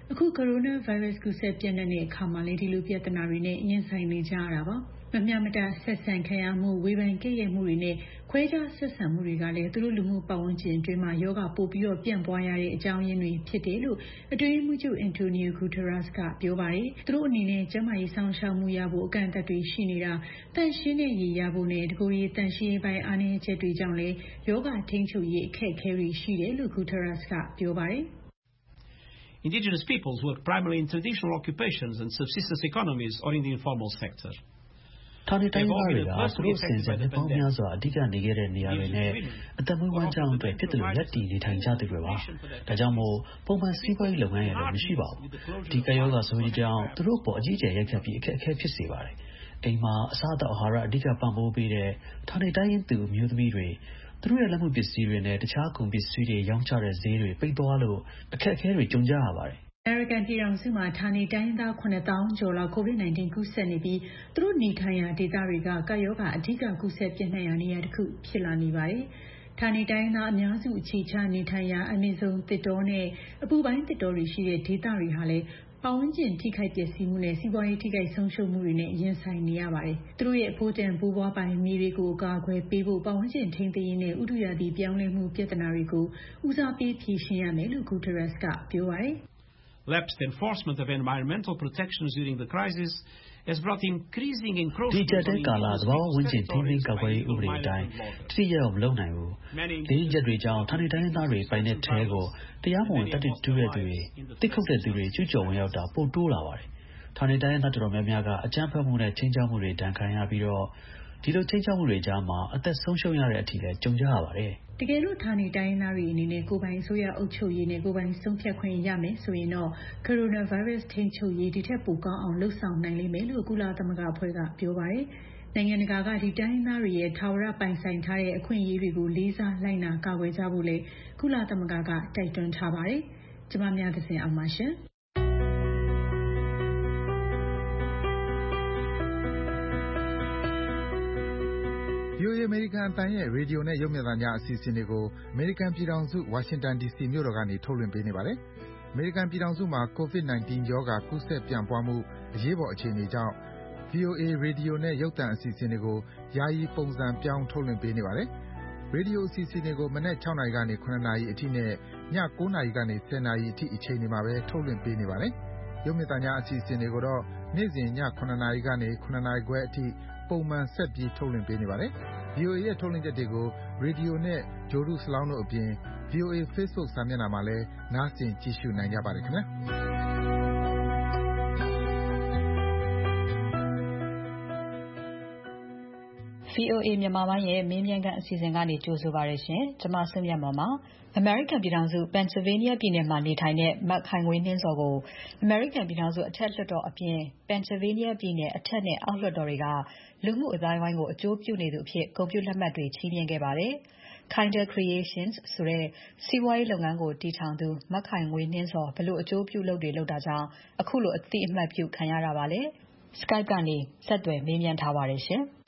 အခု coronavirus ကူးစက်ပြန့်နှံ့တဲ့အခါမှာလည်းဒီလိုပြဿနာတွေနဲ့ရင်ဆိုင်နေကြရတာပါမမျှမတဆက်ဆံခံရမှုဝေဖန်ကဲ့ရဲ့မှုတွေနဲ့ခွဲခြားဆက်ဆံမှုတွေကလည်းသူတို့လူမှုပတ်ဝန်းကျင်အတွင်းမှာယောဂပို့ပြီးတော့ပြန့်ပွားရတဲ့အကြောင်းရင်းတွေဖြစ်တယ်လို့အတွင်းမှုချုပ် Antonio Guterres ကပြောပါတယ်သူတို့အနေနဲ့ကျန်းမာရေးစောင့်ရှောက်မှုရဖို့အကန့်အသတ်တွေရှိနေတာတန်ရှင်းတဲ့ရေရဖို့နဲ့တကိုယ်ရေးတန်ရှင်းရေးပိုင်းအားနည်းချက်တွေကြောင့်လည်းယောဂထိန်းချုပ်ရေးအခက်အခဲတွေရှိတယ်လို့ Guterres ကပြောပါတယ် Indigenous peoples work primarily in traditional occupations and subsistence economies or in the informal sector. ဌာနေတိုင်းသားတွေကသူတို့စင်ကြယ်ပေါင်းများစွာအဓိကနေခဲ့တဲ့နေရာတွေနဲ့အသက်မွေးဝမ်းကြောင်းအတွက်ဖြစ်တယ်လို့လက်တည်နေထိုင်ကြသူတွေပါ။ဒါကြောင့်မို့ပုံမှန်စီးပွားရေးလုပ်ငန်းရလည်းမရှိပါဘူး။ဒီကရောဂါဆိုရင်ကြောင့်သူတို့ပေါ်အကြီးအကျယ်ရိုက်ခတ်ပြီးအခက်အခဲဖြစ်စေပါတယ်။အိမ်မှာအစားအသောက်အာဟာရအဓိကပံ့ပိုးပေးတဲ့ဌာနေတိုင်းရင်းသူမျိုးသမီးတွေသူတို့ရဲ့လက်မှုပစ္စည်းတွေနဲ့တခြားကုန်ပစ္စည်းတွေရောင်းချတဲ့ဈေးတွေပိတ်သွားလို့အခက်အခဲတွေကြုံကြရပါတယ် American ပြည်ထောင်စုမှာဌာနေတိုင်းသားခုနှစ်သောင်းကျော်လောက် COVID 19 ကူးစက်နေပြီးသူတို့နေထိုင်ရာဒေသတွေကကာရောဂါအဓိကကူးစက်ပြန့်နှံ့ရာနေရာတစ်ခုဖြစ်လာနေပါတယ်။ဌာနေတိုင်းသားအများစုအခြေချနေထိုင်ရာအမေဇုံသစ်တောနဲ့အပူပိုင်းသစ်တောတွေရှိတဲ့ဒေသတွေဟာလည်းပတ်ဝန်းကျင်ထိခိုက်ပျက်စီးမှုနဲ့စီးပွားရေးထိခိုက်ဆုံးရှုံးမှုတွေနဲ့ရင်ဆိုင်နေရပါတယ်။သူတို့ရဲ့ဖိုးတန်ဘိုးဘွားပိုင်မြေတွေကိုကာကွယ်ပေးဖို့ပတ်ဝန်းကျင်ထိန်းသိမ်းရေးနဲ့ဥတုရာသီပြောင်းလဲမှုပြဿနာတွေကိုဦးစားပေးဖြေရှင်းရမယ်လို့ Guterres ကပြောပါတယ်။ Lapsed enforcement of environmental protections during the crisis has brought increasing encroachment ဒီချက်တဲ့ကာလသဘာဝဝင်ကျင်ထိန်းသိမ်းကာကွယ်ရေးဥပဒေအတိုင်းတိကျအောင်မလုပ်နိုင်ဘူး။ဒီချက်တွေကြောင့်ဌာနေတိုင်းသားတွေပိုင်တဲ့ထဲကိုတရားမဝင်တတ်တူတူတဲ့သူတွေတိတ်ခုတ်တဲ့သူတွေကျူးကျော်ဝင်ရောက်တာပိုတိုးလာပါတယ်။ဌာနေတိုင်းသားတော်တော်များများကအကြမ်းဖက်မှုနဲ့ချင်းချောက်မှုတွေဒဏ်ခံရပြီးတော့ဒီလိုချင်းချောက်မှုတွေကြားမှာအသက်ဆုံးရှုံးရတဲ့အထိလည်းကြုံကြရပါတယ်။တကယ်လို့ဌာနေတိုင်းသားတွေအနေနဲ့ကိုယ်ပိုင်အစိုးရအုပ်ချုပ်ရေးနဲ့ကိုယ်ပိုင်ဆုံးဖြတ်ခွင့်ရမယ်ဆိုရင်တော့ coronavirus ထိန်းချုပ်ရေးဒီထက်ပိုကောင်းအောင်လှုပ်ဆောင်နိုင်လိမ့်မယ်လို့ကုလသမဂ္ဂအဖွဲ့ကပြောပါတယ်။နိုင်ငံတကာကဒီတိုင်းသားတွေရဲ့ထာဝရပိုင်ဆိုင်ထားတဲ့အခွင့်အရေးတွေကိုလေးစားလိုက်နာကာကွယ်ကြဖို့လေကုလသမဂ္ဂကတိုက်တွန်းထားပါတယ်။ကျွန်မများသဖြင့်အောင်ပါရှင်။ဗွီအိုအေ အမေရိကန်အသံရဲ့ရေဒီယိုနဲ့ရုပ်မြင်သံကြားအစီအစဉ်တွေကိုအမေရိကန်ပြည်ထောင်စုဝါရှင်တန်ဒီစီမြို့တော်ကနေထုတ်လွှင့်ပေးနေပါတယ်။အမေရိကန်ပြည်ထောင်စုမှာ COVID 19 ရောဂါကူးစက်ပြန့်ပွားမှုအရေးပေါ်အခြေအနေကြောင့် ဗွီအိုအေရေဒီယိုနဲ့ရုပ်သံအစီအစဉ်တွေကိုယာယီပုံစံပြောင်းထုတ်လွှင့်ပေးနေပါတယ်။ရေဒီယိုအစီအစဉ်တွေကိုမနက်၆နာရီကနေ၇နာရီအထိနဲ့ည၉နာရီကနေ၁၀နာရီအထိအချိန်တွေမှာပဲထုတ်လွှင့်ပေးနေပါတယ်။ရုပ်မြင်သံကြားအစီအစဉ်တွေကိုတော့နေ့စဉ်ည၇နာရီကနေ၇နာရီခွဲအထိပုံမှန်ဆက်ပြီးထုတ်လွှင့်ပေးနေပါတယ်။ ဗွီအိုအေရဲ့ထုတ်လွှင့်ချက်တွေကိုရေဒီယိုနဲ့ဂြိုလ်တုစလောင်းတို့အပြင် ဗွီအိုအေ Facebook စာမျက်နှာမှာလည်းနားဆင်ကြည့်ရှုနိုင်ကြပါတယ်ခင်ဗျာ။ဗွီအိုအေမြန်မာပိုင်းရဲ့မေးမြန်းခန်းအစီအစဉ်ကနေကြိုဆိုပါရရှင်။ကျွန်မစုမြတ်မောင်ပါ။ American ပြည်ထောင်စု Pennsylvania ပြည်နယ်မှာနေထိုင်တဲ့မခိုင်ငွေနှင်းစောကို American ပြည်ထောင်စုအထက်လွှတ်တော်အပြင် Pennsylvania ပြည်နယ်အထက်နဲ့အောက်လွှတ်တော်တွေကလူမှုအသိုင်းအဝိုင်းကိုအကျိုးပြုနေသူအဖြစ်ဂုဏ်ပြုလက်မှတ်တွေချီးမြှင့်ခဲ့ပါတယ်။ Kinder Creations ဆိုတဲ့စီးပွားရေးလုပ်ငန်းကိုတည်ထောင်သူမခိုင်ငွေနှင်းစောဘယ်လိုအကျိုးပြုလုပ်တွေလုပ်တာကြောင့်အခုလိုအသိအမှတ်ပြုခံရတာပါလဲ။ Skype ကနေဆက်သွယ်မေးမြန်းထားပါတယ်ရှင်။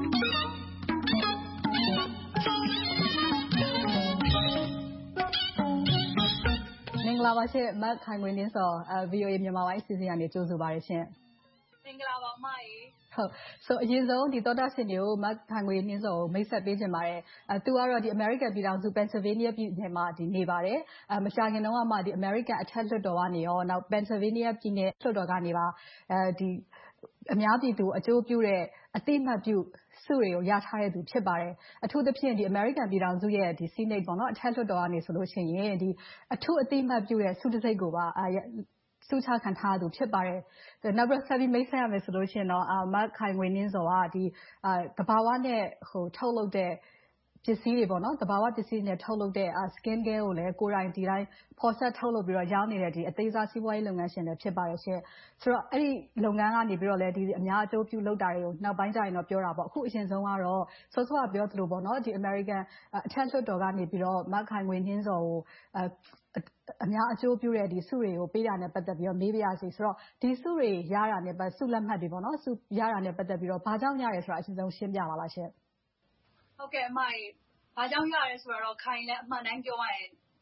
မင်္ဂလာပါရှင်မခိုင်ငွေနှင်းစော ဗွီအိုအေမြန်မာပိုင်းအစီအစဉ်ကနေကြိုဆိုပါရရှင်။မင်္ဂလာပါအမရေ။ဟုတ်ဆိုအရင်ဆုံးဒီသောတာရှင်တွေကိုမခိုင်ငွေနှင်းစောကိုမိတ်ဆက်ပေးချင်ပါတယ်။အဲသူကတော့ဒီ American ပြည်ထောင်စု Pennsylvania ပြည်နယ်မှာဒီနေပါတယ်။အဲမကြာခင်တုန်းကမှဒီ American အထက်လွှတ်တော်ကနေရောနောက် Pennsylvania ပြည်နယ်လွှတ်တော်ကနေပါအဲဒီအများပြည်သူအကျိုးပြုတဲ့အသိမှတ်ပြုစုတွေကိုရထားတဲ့သူဖြစ်ပါတယ်။အထူးသဖြင့်ဒီ American ပြည်ထောင်စုရဲ့ဒီ Senate ပေါ့နော်အထက်လွှတ်တော်ကနေဆိုလို့ရှိရင်ဒီအထူးအသိမှတ်ပြုတဲ့ဆုတံဆိပ်ကိုပါစုချခံထားသူဖြစ်ပါတယ်။နောက်ပြီးဆက်ပြီးမိတ်ဆက်ရမယ်ဆိုလို့ရှိရင်တော့မခိုင်ငွေနှင်းစောကဒီသဘာဝနဲ့ဟိုထုတ်လုပ်တဲ့ပစ္စည်းတွေပေါ့နော်သဘာဝပစ္စည်းနဲ့ထုတ်လုပ်တဲ့ skin care ကိုလည်းကိုယ်တိုင်ဒီတိုင်းဖော်ဆက်ထုတ်လုပ်ပြီးတော့ရောင်းနေတဲ့ဒီအသေးစားစီးပွားရေးလုပ်ငန်းရှင်တွေဖြစ်ပါတယ်ရှင်ဆိုတော့အဲ့ဒီလုပ်ငန်းကနေပြီးတော့လည်းဒီအများအကျိုးပြုလုပ်တာတွေကိုနောက်ပိုင်းကျရင်တော့ပြောတာပေါ့အခုအရင်ဆုံးကတော့စောစောကပြောသလိုပေါ့နော်ဒီ American အထက်လွှတ်တော်ကနေပြီးတော့မခိုင်ငွေနှင်းစောကိုအများအကျိုးပြုတဲ့ဒီစုတွေကိုပေးတာနဲ့ပတ်သက်ပြီးတော့မေးပြရစီဆိုတော့ဒီစုတွေရတာနဲ့ပတ်စုလက်မှတ်တွေပေါ့နော်စုရတာနဲ့ပတ်သက်ပြီးတော့ဘာကြောင့်ရတယ်ဆိုတာအရင်ဆုံးရှင်းပြပါလားရှင်ဟုတ်ကဲ့အမကြီးဘာကြောင့်ရတယ်ဆိုတော့ခိုင်လည်းအမှန်တိုင်းပြောရရင်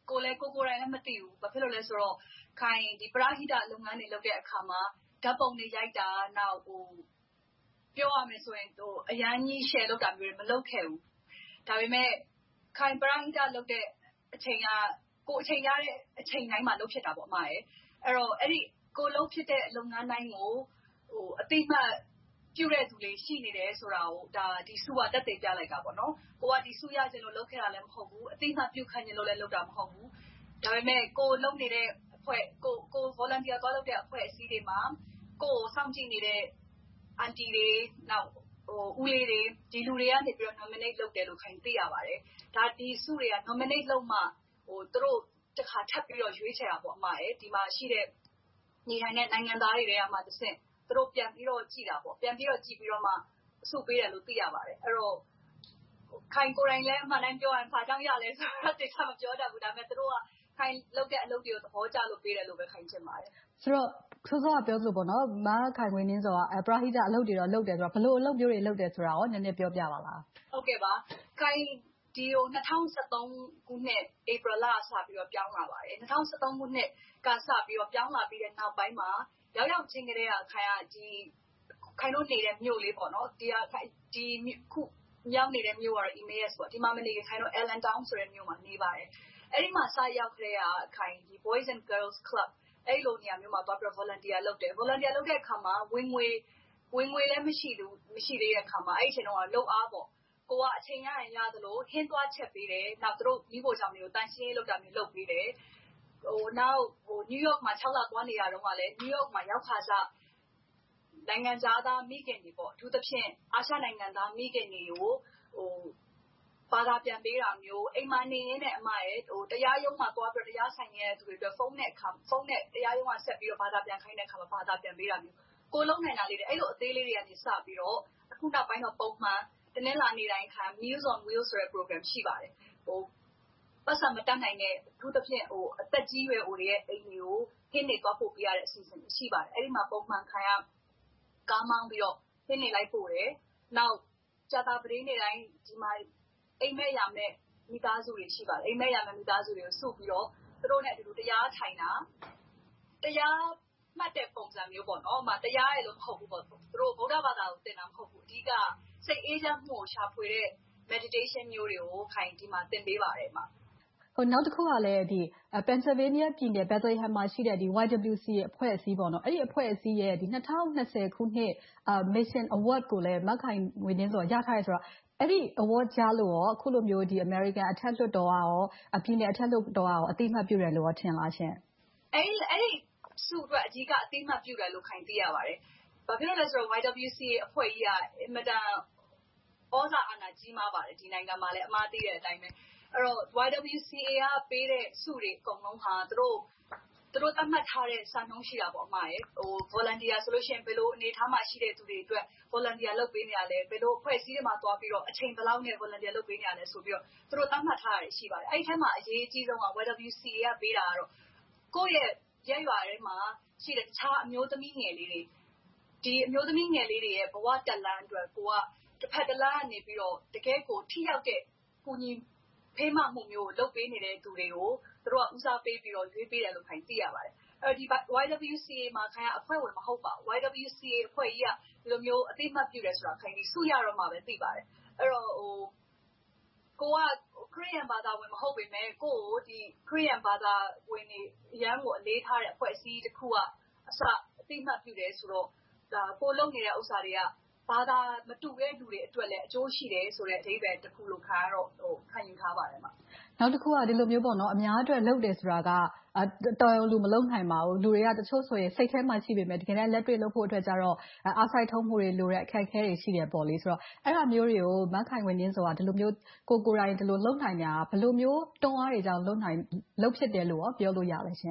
ကိုလည်းကိုကိုယ်တိုင်လည်းမသိဘူးဘာဖြစ်လို့လဲဆိုတော့ခိုင်ဒီပရဟိတလုပ်ငန်းတွေလုပ်တဲ့အခါမှာဓာတ်ပုံတွေရိုက်တာနောက်ဟိုပြောရမယ်ဆိုရင်ဟိုအရန်ကြီး share လုပ်တာမျိုးတွေမလုပ်ခဲ့ဘူးဒါပေမဲ့ခိုင်ပရဟိတလုပ်တဲ့အချိန်ကကိုအချိန်ရတဲ့အချိန်တိုင်းမှာလုပ်ဖြစ်တာပေါ့အမရဲ့အဲ့တော့အဲ့ဒီကိုလုပ်ဖြစ်တဲ့လုပ်ငန်းတိုင်းကိုဟိုအတိအမှတ်ပြုတဲ့သူတွေရှိနေတယ်ဆိုတာကိုဒါဒီစုကတက်တည်ပြလိုက်တာပေါ့နော်ကိုကဒီစုရခြင်းလို့လုပ်ခဲ့တာလည်းမဟုတ်ဘူးအတိအမှတ်ပြုခံခြင်းလို့လည်းလုပ်တာမဟုတ်ဘူးဒါပေမဲ့ကိုလုပ်နေတဲ့အဖွဲ့ကိုကို volunteer သွားလုပ်တဲ့အဖွဲ့အစည်းတွေမှာကိုစောင့်ကြည့်နေတဲ့အန်တီတွေနောက်ဟိုဦးလေးတွေဒီလူတွေကနေပြီးတော့ nominate လုပ်တယ်လို့ခိုင်သိရပါတယ်ဒါဒီစုတွေက nominate လုပ်မှဟိုသူတို့တစ်ခါထပ်ပြီးတော့ရွေးချယ်တာပေါ့အမရဲ့ဒီမှာရှိတဲ့နေထိုင်တဲ့နိုင်ငံသားတွေတွေကမှတစ်ဆင့်သူတို့ပြန်ပြီးတော့ကြည်တာပေါ့ပြန်ပြီးတော့ကြည်ပြီးတော့မှအစုပေးတယ်လို့သိရပါတယ်အဲ့တော့ခိုင်ကိုယ်တိုင်လည်းအမှန်တမ်းပြောရင်ဘာကြောင့်ရလဲဆိုတော့တိကျမပြောတတ်ဘူးဒါပေမဲ့သူတို့ကခိုင်လုပ်တဲ့အလုပ်တွေကိုသဘောကျလို့ပေးတယ်လို့ပဲခိုင်ချင်ပါတယ်ဆိုတော့ဆိုစောကပြောသလိုပေါ့နော်မခိုင်ဝင်းနှင်းဆိုတာပရဟိတအလုပ်တွေတော့လုပ်တယ်ဆိုတော့ဘယ်လိုအလုပ်မျိုးတွေလုပ်တယ်ဆိုတာရောနည်းနည်းပြောပြပါလားဟုတ်ကဲ့ပါခိုင်ဒီဟို၂၀၁၃ခုနှစ်ဧပြီလစပြီးတော့ပြောင်းလာပါတယ်၂၀၁၃ခုနှစ်ကစပြီးတော့ပြောင်းလာပြီးတဲ့နောက်ပိုင်းမှာရောက်ရောက်ချင်းကလေးကခိုင်ကဒီခိုင်တို့နေတဲ့မြို့လေးပေါ့နော်ဒီကဒီခုရောက်နေတဲ့မြို့ကတော့ Emmaus ပေါ့ဒီမှာမနေခိုင်တို့ Allentown ဆိုတဲ့မြို့မှာနေပါတယ်အဲ့ဒီမှာစရောက်ကလေးကခိုင်ဒီ Boys and Girls Club အဲ့လိုနေရာမျိုးမှာသွားပြီး volunteer လုပ်တယ် volunteer လုပ်တဲ့အခါမှာဝင်ငွေဝင်ငွေလည်းမရှိဘူးမရှိသေးတဲ့အခါမှာအဲ့ဒီအချိန်တော့လုပ်အားပေါ့ကိုကအချိန်ရရင်ရသလိုဟင်းသွားချက်ပေးတယ်နောက်သူတို့မိဖို့ကြောင့်မျိုးတန်ရှင်းရေးလုပ်တာမျိုးလုပ်ပေးတယ်ဟိုနောက်ဟို New York မှာ၆လသွားနေရတော့ကလည်း New York မှာရောက်ခါစားနိုင်ငံသားမိခင်တွေပေါ့အထူးသဖြင့်အာရှနိုင်ငံသားမိခင်တွေကိုဟိုဘာသာပြန်ပေးတာမျိုးအိမ်မနေရင်းနဲ့အမရဲ့ဟိုတရားရုံးမှာသွားပြီးတရားဆိုင်ရဲ့သူတွေအတွက်ဖုန်းနဲ့အခါဖုန်းနဲ့တရားရုံးကဆက်ပြီးတော့ဘာသာပြန်ခိုင်းတဲ့အခါမှာဘာသာပြန်ပေးတာမျိုးကိုလုံးနိုင်တာလေးတွေအဲ့လိုအသေးလေးတွေကနေစပြီးတော့အခုနောက်ပိုင်းတော့ပုံမှန်တနင်္လာနေ့တိုင်းခါ Meals on Wheels ဆိုတဲ့ program ရှိပါတယ်ဟိုပတ်စံမတတ်နိုင်တဲ့အထူးသဖြင့်ဟိုအသက်ကြီးရွယ်အိုတွေရဲ့အိမ်တွေကိုခင်းနေသွားဖို့ပြရတဲ့အစီအစဉ်ရှိပါတယ်အဲ့ဒီမှာပုံမှန်ခံရကားမောင်းပြီးတော့ခင်းနေလိုက်ပို့တယ်နောက်ကြာတာပရင်းနေတိုင်းဒီမှာအိမ်မက်ရမယ်မိသားစုတွေရှိပါတယ်အိမ်မက်ရမယ်မိသားစုတွေကိုစုပြီးတော့သူတို့နဲ့အတူတူတရားထိုင်တာတရားမှတ်တဲ့ပုံစံမျိုးပေါ့နော်။ဥပမာတရားရယ်လို့မဟုတ်ဘူးပေါ့။သူတို့ဗုဒ္ဓဘာသာကိုသင်တာမဟုတ်ဘူး။အဓိကစိတ်အေးချမ်းမှုကိုရှာဖွေတဲ့ meditation မျိုးတွေကိုခိုင်ဒီမှာသင်ပေးပါတယ်အမ။ဟိုနောက်တစ်ခုကလည်းဒီ Pennsylvania ပြည်နယ် Bethlehem မှာရှိတဲ့ဒီ Y W C A အဖွဲ့အစည်းပေါ့နော်။အဲ့ဒီအဖွဲ့အစည်းရဲ့ဒီ၂၀၂၀ခုနှစ် Mission Award ကိုလည်းမခိုင်ဝင်းနှင်းစောရထားရဲဆိုတော့အဲ့ဒီ award ကြားလို့ရောအခုလိုမျိုးဒီ American အထက်လွှတ်တော်ကရောပြည်နယ်အထက်လွှတ်တော်ကရောအတိအမှတ်ပြုတယ်လို့ထင်လားရှင်။အဲ့ဒီအဲ့ဒီစုအတွက်အဓိကအတိအမှတ်ပြုတယ်လို့ခိုင်သိရပါတယ်။ဘာဖြစ်လို့လဲဆိုတော့ Y W C A အဖွဲ့ကြီးကအမတန်ဩဇာအာဏာကြီးမားပါတယ်ဒီနိုင်ငံမှာလည်းအမှားသိတဲ့အတိုင်းပဲအဲ့တော့ Y W C A ကပေးတဲ့စုတွေအကုန်လုံးဟာသူတို့သူတို့သတ်မှတ်ထားတဲ့စာနှုန်းရှိတာပေါ့အမရဲ့ဟို volunteer ဆိုလို့ရှိရင်ဘယ်လိုအနေထားမှာရှိတဲ့သူတွေအတွက် volunteer လုပ်ပေးနေရလဲဘယ်လိုအဖွဲ့အစည်းတွေမှာသွားပြီးတော့အချိန်ဘယ်လောက်နဲ့ volunteer လုပ်ပေးနေရလဲဆိုပြီးတော့သူတို့သတ်မှတ်ထားတာရှိပါတယ်အဲ့ဒီထဲမှာအရေးအကြီးဆုံးက Y W C A ကပေးတာကတော့ကိုယ့်ရဲ့ရက်ရွာထဲမှာရှိတဲ့တခြားအမျိုးသမီးငယ်လေးတွေဒီအမျိုးသမီးငယ်လေးတွေရဲ့ဘဝတက်လန်းအတွက်ကိုကတစ်ဖက်တစ်လမ်းကနေပြီးတော့တကယ်ကိုထိရောက်တဲ့ကူညီဖေးမမှုမျိုးကိုလုပ်ပေးနေတဲ့သူတွေကိုသူတို့ကဦးစားပေးပြီးတော့ရွေးပေးတယ်လို့ခိုင်သိရပါတယ်အဲ့တော့ဒီ Y W C A မှာခိုင်ကအဖွဲ့ဝင်မဟုတ်ပါဘူး Y W C A အဖွဲ့ကြီးကဒီလိုမျိုးအသိမှတ်ပြုတယ်ဆိုတာခိုင်ဒီစုရတော့မှပဲသိပါတယ်အဲ့တော့ဟိုကိုကခရစ်ယာန်ဘာသာဝင်မဟုတ်ပေမဲ့ကိုကိုဒီခရစ်ယာန်ဘာသာဝင်တွေအရန်ကိုအလေးထားတဲ့အဖွဲ့အစည်းတစ်ခုကအစအသိမှတ်ပြုတယ်ဆိုတော့ဒါကိုလုပ်နေတဲ့ဥစ္စာတွေကဘာသာမတူတဲ့လူတွေအတွက်လည်းအကျိုးရှိတယ်ဆိုတဲ့အဓိပ္ပာယ်တစ်ခုလို့ခါတော့ဟိုခံယူထားပါတယ်မှာနောက်တစ်ခုကဒီလိုမျိုးပေါ့နော်အများအတွက်လုပ်တယ်ဆိုတာကတော်ရုံလူမလုံးနိုင်ပါဘူးလူတွေကတချို့ဆိုရင်စိတ်ထဲမှာရှိပေမဲ့တကယ်တမ်းလက်တွေ့လုပ်ဖို့အတွက်ကြတော့အားစိုက်ထုံးမှုတွေလိုတဲ့အခက်အခဲတွေရှိတယ်ပေါ့လေဆိုတော့အဲ့ဒါမျိုးတွေကိုမခိုင်ဝင်းနှင်းဆိုတာဒီလိုမျိုးကိုကိုယ်တိုင်ဒီလိုလုပ်နိုင်တာဘယ်လိုမျိုးတွန်းအားတွေကြောင့်လုပ်နိုင်လုပ်ဖြစ်တယ်လို့ပြောလို့ရလဲရှင်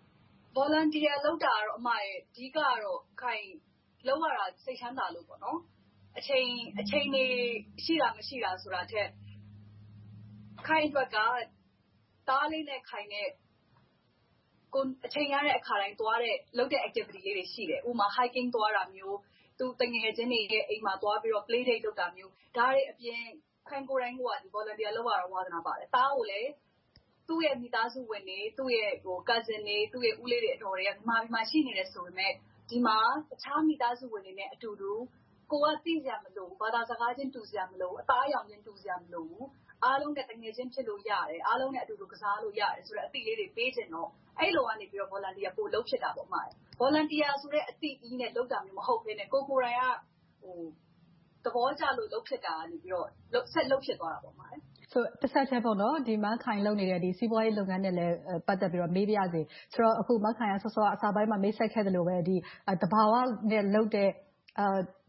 volunteer လုပ်တာတော့အမရဲ့အဓိကတော့ခိုင်လောက်ရတာစိတ်ချမ်းသာလို့ပေါ့နော်အချိန်အချိန်နေရှိတာမရှိတာဆိုတာထက်ခိုင်ဘက်ကတားလေးနဲ့ခိုင်နဲ့ကိုအချိန်ရတဲ့အခါတိုင်းသွားတဲ့လုပ်တဲ့ activity လေးတွေရှိတယ်ဥပမာ hiking သွားတာမျိုးသူတငယ်ချင်းတွေရဲ့အိမ်မှာသွားပြီးတော့ play date လုပ်တာမျိုးဒါတွေအပြင်ခိုင်ကိုယ်တိုင်ကဒီ volunteer လုပ်ရတော့ဝါသနာပါတယ်တားကိုလည်းသူသူ့ရဲ့မိသားစုဝင်တွေသူ့ရဲ့ဟို cousin တွေသူ့ရဲ့ဦးလေးတွေအတော်တွေကမြန်မာပြည်မှာရှိနေတယ်ဆိုပေမဲ့ဒီမှာအခြားမိသားစုဝင်တွေနဲ့အတူတူကိုကသိစရာမလိုဘာသာစကားချင်းတူစရာမလိုအသားအရောင်ချင်းတူစရာမလိုအားလုံးနဲ့တငယ်ချင်းဖြစ်လို့ရတယ်အားလုံးနဲ့အတူတူကစားလို့ရတယ်ဆိုတော့အသိလေးတွေပေးချင်တော့အဲ့လိုကနေပြီးတော့ volunteer ပို့လုပ်ဖြစ်တာပေါ့မှာ volunteer ဆိုတဲ့အသိအီးနဲ့လုပ်တာမျိုးမဟုတ်ဘဲနဲ့ကိုကိုရိုင်းကဟိုသဘောကျလို့လုပ်ဖြစ်တာနေပြီးတော့ဆက်လုပ်ဖြစ်သွားတာပေါ့မှာဆိုတစ်ဆက်တည်းပေါ့နော်ဒီမခိုင်လုပ်နေတဲ့ဒီစီးပွားရေးလုပ်ငန်းနဲ့လည်းပတ်သက်ပြီးတော့မေးပြရစီဆိုတော့အခုမခိုင်ကဆော့ဆော့အစားပိုင်းမှာမိတ်ဆက်ခဲ့တယ်လို့ပဲဒီတဘာဝနဲ့လုပ်တဲ့အာ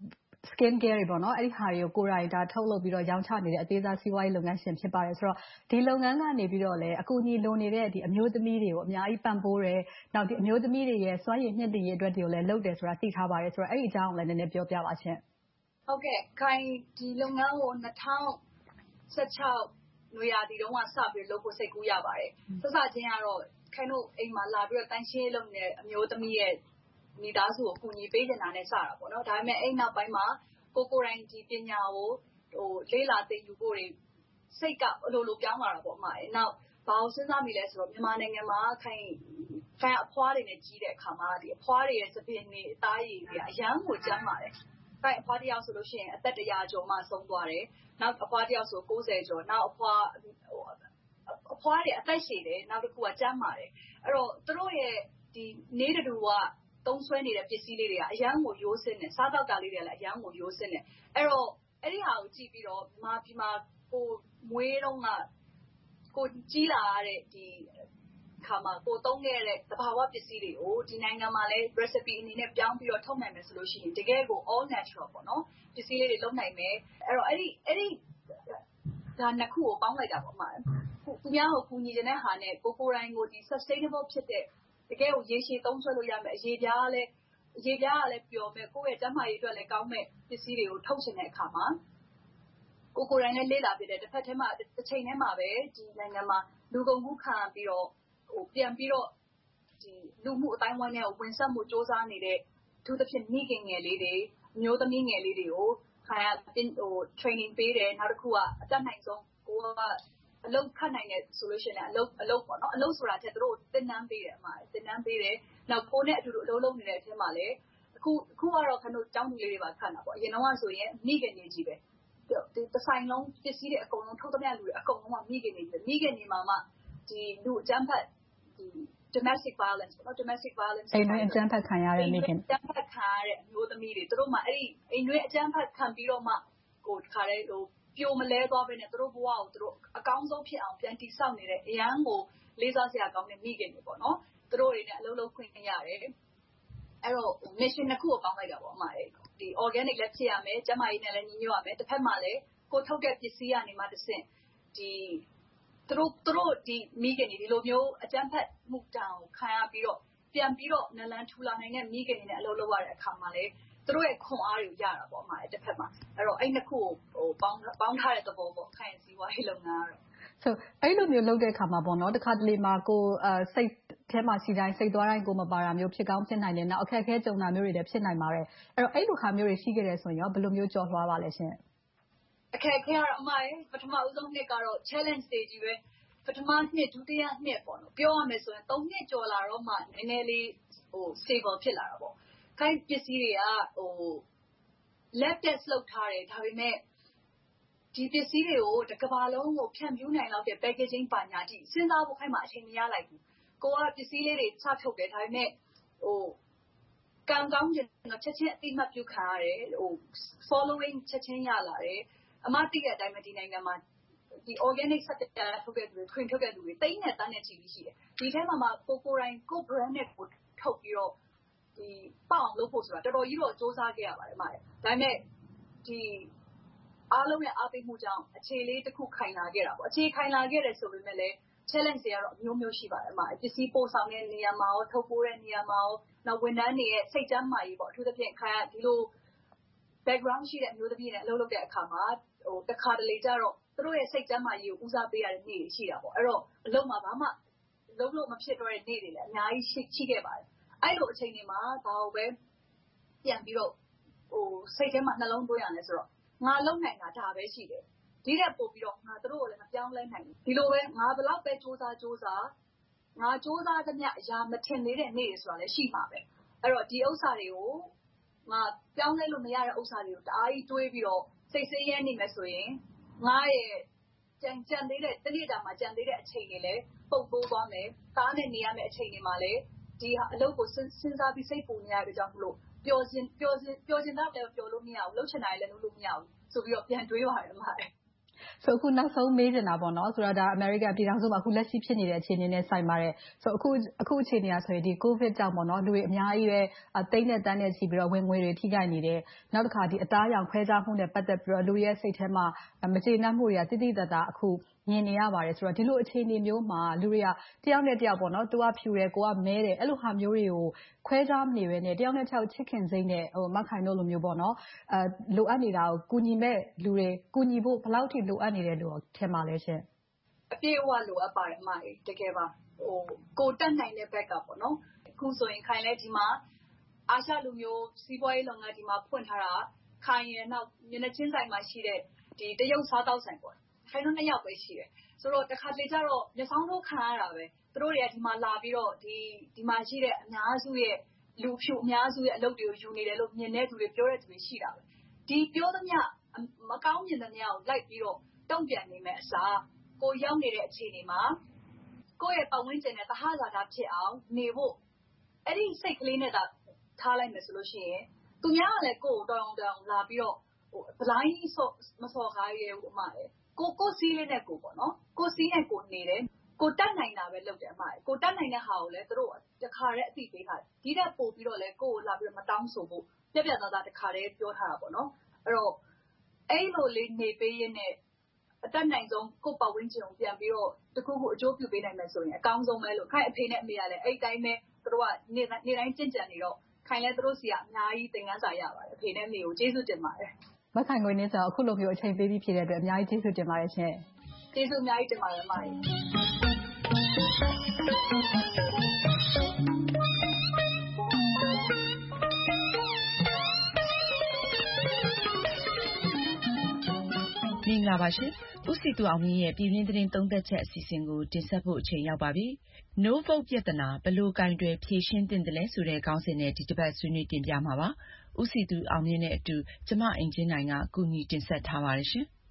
skin care တွေပေါ့နော်အဲ့ဒီဟာတွေကိုကိုယ်တိုင်ဒါထုတ်လုပ်ပြီးတော့ရောင်းချနေတဲ့အသေးစားစီးပွားရေးလုပ်ငန်းရှင်ဖြစ်ပါတယ်ဆိုတော့ဒီလုပ်ငန်းကနေပြီးတော့လည်းအခုညီလိုနေတဲ့ဒီအမျိုးသမီးတွေကိုအများကြီးပံ့ပိုးတယ်နောက်ဒီအမျိုးသမီးတွေရဲ့စွမ်းရည်မြင့်တင်ရေးအတွက်တွေကိုလည်းလုပ်တယ်ဆိုတာသိထားပါတယ်ဆိုတော့အဲ့ဒီအကြောင်းကိုလည်းနည်းနည်းပြောပြပါရှင်ဟုတ်ကဲ့ခိုင်ဒီလုပ်ငန်းကို၂၀၁၆နွေရာသီတုန်းကစပြီးလုပ်ဖို့စိတ်ကူးရပါတယ်စစချင်းကတော့ခိုင်တို့အိမ်မှာလာပြီးတော့တန်းရှင်းလုပ်နေတဲ့အမျိုးသမီးရဲ့မိသားစုကိုကူညီပေးနေတာနဲ့စတာပေါ့နော်ဒါပေမဲ့အဲ့နောက်ပိုင်းမှာကိုကိုရိုင်းဒီပညာကိုဟိုလေးလာသိယူဖို့တွေစိတ်ကအလိုလိုပြောင်းလာတာပေါ့အမအဲ့နောက်ဘာလို့စဉ်းစားမိလဲဆိုတော့မြန်မာနိုင်ငံမှာခိုင်ခိုင်အဖွားတွေနဲ့ကြီးတဲ့အခါမှာဒီအဖွားတွေရဲ့သပင်တွေအသားရည်တွေအရန်ကိုကျန်းပါတယ်ခိုင်အဖွားတယောက်ဆိုလို့ရှိရင်အသက်တရာကျော်မှဆုံးသွားတယ်နောက်အဖွားတယောက်ဆိုကိုးဆယ်ကျော်နောက်အဖွားအဖွားတွေအသက်ရှည်တယ်နောက်တစ်ခုကကျန်းမာတယ်အဲ့တော့သူတို့ရဲ့ဒီနေတတူကသုံးဆွဲနေတဲ့ပစ္စည်းလေးတွေကအရန်ကိုရိုးစင်းတယ်စားတော့ကလေးတွေလည်းအရန်ကိုရိုးစင်းတယ်အဲ့တော့အဲ့ဒီဟာကိုကြည့်ပြီးတော့မြန်မာပြည်မှာကိုမွေးတော့ကကိုကြီးလာရတဲ့ဒီခါမှာကိုသုံးခဲ့တဲ့သဘာဝပစ္စည်းတွေကိုဒီနိုင်ငံမှာလည်း recipe အနေနဲ့ပြောင်းပြီးတော့ထုတ်နိုင်မယ်ဆိုလို့ရှိရင်တကယ်ကို all natural ပေါ့နော်ပစ္စည်းလေးတွေလုပ်နိုင်မယ်အဲ့တော့အဲ့ဒီအဲ့ဒီဒါနှစ်ခုကိုပေါင်းလိုက်တာပေါ့မှာသူများကိုကူညီတဲ့ဟာနဲ့ကိုကိုရိုင်းကိုဒီ sustainable ဖြစ်တဲ့တကယ်ကိုရေရှည်သုံးဆွဲလို့ရမယ်အရေးပြားလည်းအရေးပြားကလည်းပျော်မယ်ကိုယ့်ရဲ့ကျန်းမာရေးအတွက်လည်းကောင်းမဲ့ပစ္စည်းတွေကိုထုတ်ရှင်တဲ့အခါမှာကိုကိုရိုင်းလည်းလေ့လာပြတဲ့တစ်ဖက်ထဲမှာတစ်ချိန်ထဲမှာပဲဒီနိုင်ငံမှာလူကုန်ကူးခံပြီးတော့ဟိုပြန်ပြီးတော့ဒီလူမှုအတိုင်းဝိုင်းနဲ့ဝင်ဆက်မှုစ조사နေတဲ့သူတစ်ဖြစ်မိခင်ငယ်လေးတွေမျိုးသမီးငယ်လေးတွေကိုခိုင်ကဟို training ပေးတယ်နောက်တစ်ခုကအတက်နိုင်ဆုံးကိုကအလုပ်ခတ်နိုင်တဲ့ဆိုလို့ရှိရင်အလုပ်အလုပ်ပေါ့နော်အလုပ်ဆိုတာတဲ့သူတို့သင်တန်းပေးတယ်အမှာသင်တန်းပေးတယ်နောက်ကိုနဲ့အတူတူအလုပ်လုပ်နေတဲ့အချိန်မှာလည်းအခုအခုကတော့ခဏတို့ကျောင်းသူလေးတွေပါခတ်တာပေါ့အရင်တော့ဆိုရင်မိခင်တွေကြီးပဲဒီတစ်ဆိုင်လုံးပစ္စည်းတွေအကုန်လုံးထုတ်သမျှလူတွေအကုန်လုံးကမိခင်တွေကြီးမိခင်တွေမှာမှဒီလူအကြမ်းဖက်ဒီ domestic violence ပေါ့နော် domestic violence အိမ်တွင်းအကြမ်းဖက်ခံရတဲ့မိခင်အကြမ်းဖက်ခံရတဲ့အမျိုးသမီးတွေသူတို့မှအဲ့ဒီအိမ်တွင်းအကြမ်းဖက်ခံပြီးတော့မှကိုခါတဲ့ဟိုပြိုမလဲသွားပဲနဲ့သူတို့ဘဝကိုသူတို့အကောင်းဆုံးဖြစ်အောင်ပြန်တည်ဆောက်နေတဲ့အရန်ကိုလေးစားစရာကောင်းတဲ့မိခင်တွေပေါ့နော်သူတို့တွေနဲ့အလုပ်လုပ်ခွင့်ရတယ်အဲ့တော့ mission တစ်ခုကိုပေါင်းလိုက်တာပေါ့အမအဲ့ဒီ organic လည်းဖြစ်ရမယ်ကျန်းမာရေးနဲ့လည်းညီညွတ်ရမယ်တစ်ဖက်မှာလည်းကိုထုတ်တဲ့ပစ္စည်းကနေမှတစ်ဆင့်ဒီသူတို့သူတို့ဒီမိခင်တွေဒီလိုမျိုးအကြမ်းဖက်မှုတောင်ခံရပြီးတော့ပြန်ပြီးတော့နလန်ထူလာနိုင်တဲ့မိခင်တွေနဲ့အလုပ်လုပ်ရတဲ့အခါမှာလည်းသူတို့ရဲ့ခွန်အားတွေရတာပေါ့အမအဲ့တစ်ဖက်မှာအဲ့တော့အဲ့နှစ်ခုကိုဟိုပေါင်းပေါင်းထားတဲ့သဘောပေါ့ခိုင်စီဝါရေးလုပ်ငန်းကတော့ဆိုအဲ့လိုမျိုးလုပ်တဲ့အခါမှာပေါ့နော်တခါတလေမှာကိုအဲစိတ်ထဲမှာရှိတိုင်းစိတ်သွားတိုင်းကိုမပါတာမျိုးဖြစ်ကောင်းဖြစ်နိုင်တယ်နောက်အခက်အခဲကြုံတာမျိုးတွေလည်းဖြစ်နိုင်ပါတယ်အဲ့တော့အဲ့လိုခါမျိုးတွေရှိခဲ့တယ်ဆိုရင်ရောဘယ်လိုမျိုးကြော်လွှားပါလဲရှင်အခက်အခဲကတော့အမရဲ့ပထမဦးဆုံးနှစ်ကတော့ challenge တွေကြီးပဲပထမနှစ်ဒုတိယနှစ်ပေါ့နော်ပြောရမယ်ဆိုရင်သုံးနှစ်ကျော်လာတော့မှနည်းနည်းလေးဟို stable ဖြစ်လာတာပေါ့ခိုင်းပစ္စည်းတွေကဟို lab test လုပ်ထားတယ်ဒါပေမဲ့ဒီပစ္စည်းတွေကိုတစ်ကမ္ဘာလုံးကိုဖြန့်ဖြူးနိုင်လောက်တဲ့ packaging ပါညာတိစဉ်းစားဖို့ခိုင်းမှအချိန်မရလိုက်ဘူးကိုကပစ္စည်းလေးတွေစထုတ်တယ်ဒါပေမဲ့ဟိုကံကောင်းကျင်တော့ချက်ချင်းအတိမတ်ပြုခံရတယ်ဟို following ချက်ချင်းရလာတယ်အမသိတဲ့အတိုင်းပဲဒီနိုင်ငံမှာဒီ organic ဆက်တဲ့ထုတ်တဲ့လူတွေခွင်ထုတ်တဲ့လူတွေတိတ်နဲ့တန်းနဲ့ချီပြီးရှိတယ်ဒီထဲမှာမှကိုကိုတိုင်းကို brand နဲ့ကိုထုတ်ပြီးတော့ဒီပေါအောင်လုပ်ဖို့ဆိုတာတော်တော်ကြီးတော့စူးစမ်းခဲ့ရပါတယ်အမရဲ့ဒါပေမဲ့ဒီအားလုံးရဲ့အားပေးမှုကြောင့်အခြေလေးတစ်ခုခိုင်လာခဲ့တာပေါ့အခြေခိုင်လာခဲ့တယ်ဆိုပေမဲ့လည်း challenge တွေကတော့အမျိုးမျိုးရှိပါတယ်အမပစ္စည်းပို့ဆောင်တဲ့နေရာမှာရောထုတ်ပိုးတဲ့နေရာမှာရောနောက်ဝန်ထမ်းတွေရဲ့စိတ်ကျန်းမာရေးပေါ့အထူးသဖြင့်ခိုင်ကဒီလို background ရှိတဲ့အမျိုးသမီးတွေနဲ့အလုပ်လုပ်တဲ့အခါမှာဟိုတစ်ခါတလေကျတော့သူတို့ရဲ့စိတ်ကျန်းမာရေးကိုဦးစားပေးရတဲ့နေ့တွေရှိတာပေါ့အဲ့တော့အလုပ်မှာဘာမှလုံးလို့မဖြစ်တော့တဲ့နေ့တွေလည်းအများကြီးရှိရှိခဲ့ပါတယ်အဲ့လိုအချိန်တွေမှာဒါကိုပဲပြန်ပြီးတော့ဟိုစိတ်ထဲမှာနှလုံးသွင်းရတယ်ဆိုတော့ငါလုံနိုင်တာဒါပဲရှိတယ်ဒီတဲ့ပို့ပြီးတော့ငါတို့ကိုလည်းမပြောင်းလဲနိုင်ဘူးဒီလိုပဲငါဘလောက်ပဲစူးစမ်းစူးစမ်းငါစူးစမ်းသမျှအရာမထင်သေးတဲ့နေ့တွေဆိုတာလည်းရှိမှာပဲအဲ့တော့ဒီဥစ္စာတွေကိုငါပြောင်းလဲလို့မရတဲ့ဥစ္စာတွေကိုတအားကြီးတွေးပြီးတော့စိတ်ဆင်းရဲနေမယ်ဆိုရင်ငါရဲ့ကြံကြံသေးတဲ့တနေ့တာမှာကြံသေးတဲ့အချိန်တွေလည်းပုတ်ပိုးသွားမယ်ကားနဲ့နေရမယ့်အချိန်တွေမှာလည်းဒီအလုပ်ကိုစဉ်းစားပြီးစိတ်ပူနေရတဲ့ကြောင့်မလို့ပျော်စင်ပျော်စင်ပျော်စင်တော့လည်းပျော်လို့မရဘူးလှုပ်ချင်တာလည်းလှုပ်လို့မရဘူးဆိုပြီးတော့ပြန်တွေးပါတယ်မှာဆိုအခုနောက်ဆုံးမေးချင်တာပေါ့နော်ဆိုတော့ဒါအမေရိကန်ပြည်ထောင်စုမှာအခုလက်ရှိဖြစ်နေတဲ့အခြေအနေနဲ့ဆိုင်ပါတယ်ဆိုအခုအခုအခြေအနေကဆိုရင်ဒီကိုဗစ်ကြောင့်ပေါ့နော်လူတွေအများကြီးပဲတိမ့်နဲ့တန်းနဲ့ချီပြီးတော့ဝင်ငွေတွေထိခိုက်နေတယ်နောက်တစ်ခါဒီအသားရောင်ခွဲခြားမှုနဲ့ပတ်သက်ပြီးတော့လူရဲ့စိတ်ထဲမှာမကျေနပ်မှုတွေကတိတိတတ်တာအခုမြင်နေရပါတယ်ဆိုတော့ဒီလိုအခြေအနေမျိုးမှာလူတွေကတယောက်နဲ့တယောက်ပေါ့နော်သူကဖြူတယ်ကိုကမဲတယ်အဲ့လိုဟာမျိုးတွေကိုခွဲခြားမနေဘဲနဲ့တယောက်နဲ့တယောက်ချစ်ခင်စိတ်နဲ့ဟိုမခိုင်တို့လိုမျိုးပေါ့နော်အဲလိုအပ်နေတာကိုကူညီမဲ့လူတွေကူညီဖို့ဘယ်လောက်ထိလိုအပ်နေတယ်လို့ထင်ပါလဲရှင်အပြည့်အဝလိုအပ်ပါတယ်အမကြီးတကယ်ပါဟိုကိုတက်နိုင်တဲ့ဘက်ကပေါ့နော်အခုဆိုရင်ခိုင်လဲဒီမှာအာရှလူမျိုးစီးပွားရေးလုပ်ငန်းဒီမှာဖွင့်ထားတာခိုင်ရဲ့နောက်မျက်နှာချင်းဆိုင်မှာရှိတဲ့ဒီတရုတ်စားတောက်ဆိုင်ပေါ့ခိုင်တို့နှစ်ယောက်ပဲရှိတယ်ဆိုတော့တစ်ခါတလေကျတော့မျက်စောင်းထိုးခံရတာပဲသူတို့တွေကဒီမှာလာပြီးတော့ဒီဒီမှာရှိတဲ့အများစုရဲ့လူဖြူအများစုရဲ့အလုပ်တွေကိုယူနေတယ်လို့မြင်တဲ့သူတွေပြောတဲ့သူတွေရှိတာပဲဒီပြောသမျှမကောင်းမြင်သမျှကိုလိုက်ပြီးတော့တုံ့ပြန်နေမယ်အစားကိုရောက်နေတဲ့အခြေအနေမှာကိုယ့်ရဲ့ပတ်ဝန်းကျင်နဲ့သဟဇာတဖြစ်အောင်နေဖို့အဲ့ဒီစိတ်ကလေးနဲ့သာထားလိုက်မယ်ဆိုလို့ရှိရင်သူများကလည်းကိုယ့်ကိုတောင်းတောင်းလာပြီးတော့ဟိုဘလိုင်းဆော့မဆော်ကားရဲဘူးအမလေကိုကိုစီးလေးနဲ့ကိုပေါ့နော်ကိုစီးနဲ့ကိုနေတယ်ကိုတတ်နိုင်တာပဲလုပ်တယ်အမလေကိုတတ်နိုင်တဲ့ဟာကိုလည်းသူတို့တခါတည်းအသိပေးထားတယ်ဒီတက်ပို့ပြီးတော့လည်းကိုကိုလာပြီးတော့မတောင်းဆိုဖို့ပြက်ပြက်သားသားတခါတည်းပြောထားတာပေါ့နော်အဲ့တော့အဲ့လိုလေးနေပေးရင်းနဲ့အတက်နိုင်ဆုံးကိုပတ်ဝန်းကျင်ကိုပြန်ပြီးတော့တခုခုအကျိုးပြုပေးနိုင်မယ်ဆိုရင်အကောင်းဆုံးပဲလို့ခိုင်အဖေနဲ့အမေကလည်းအဲ့တိုင်းပဲသူတို့ကနေနေတိုင်းကြင်ကြံနေတော့ခိုင်လည်းသူတို့စီကအများကြီးသင်ခန်းစာရပါတယ်အဖေနဲ့အမေကိုကျေးဇူးတင်ပါတယ်မခိုင်ငွေနေဆိုအခုလိုမျိုးအချိန်ပေးပြီးဖြစ်တဲ့အတွက်အများကြီးကျေးဇူးတင်ပါတယ်ရှင်ကျေးဇူးအများကြီးတင်ပါတယ်မကြီးမင်္ဂလာပါရှင်ဦးစီသူအောင်မြင့်ရဲ့ပြည်တွင်းသတင်းသုံးသက်ချက်အစီအစဉ်ကိုတင်ဆက်ဖို့အချိန်ရောက်ပါပြီ။ No Vote ပြဿနာဘယ်လိုကင်တွယ်ဖြေရှင်းသင့်တယ်လဲဆိုတဲ့ခေါင်းစဉ်နဲ့ဒီတစ်ပတ်ဆွေးနွေးတင်ပြမှာပါ။ဦးစီသူအောင်မြင့်နဲ့အတူကျမအင်ကြင်းနိုင်ကကူညီတင်ဆက်ထားပါတယ်ရှင်။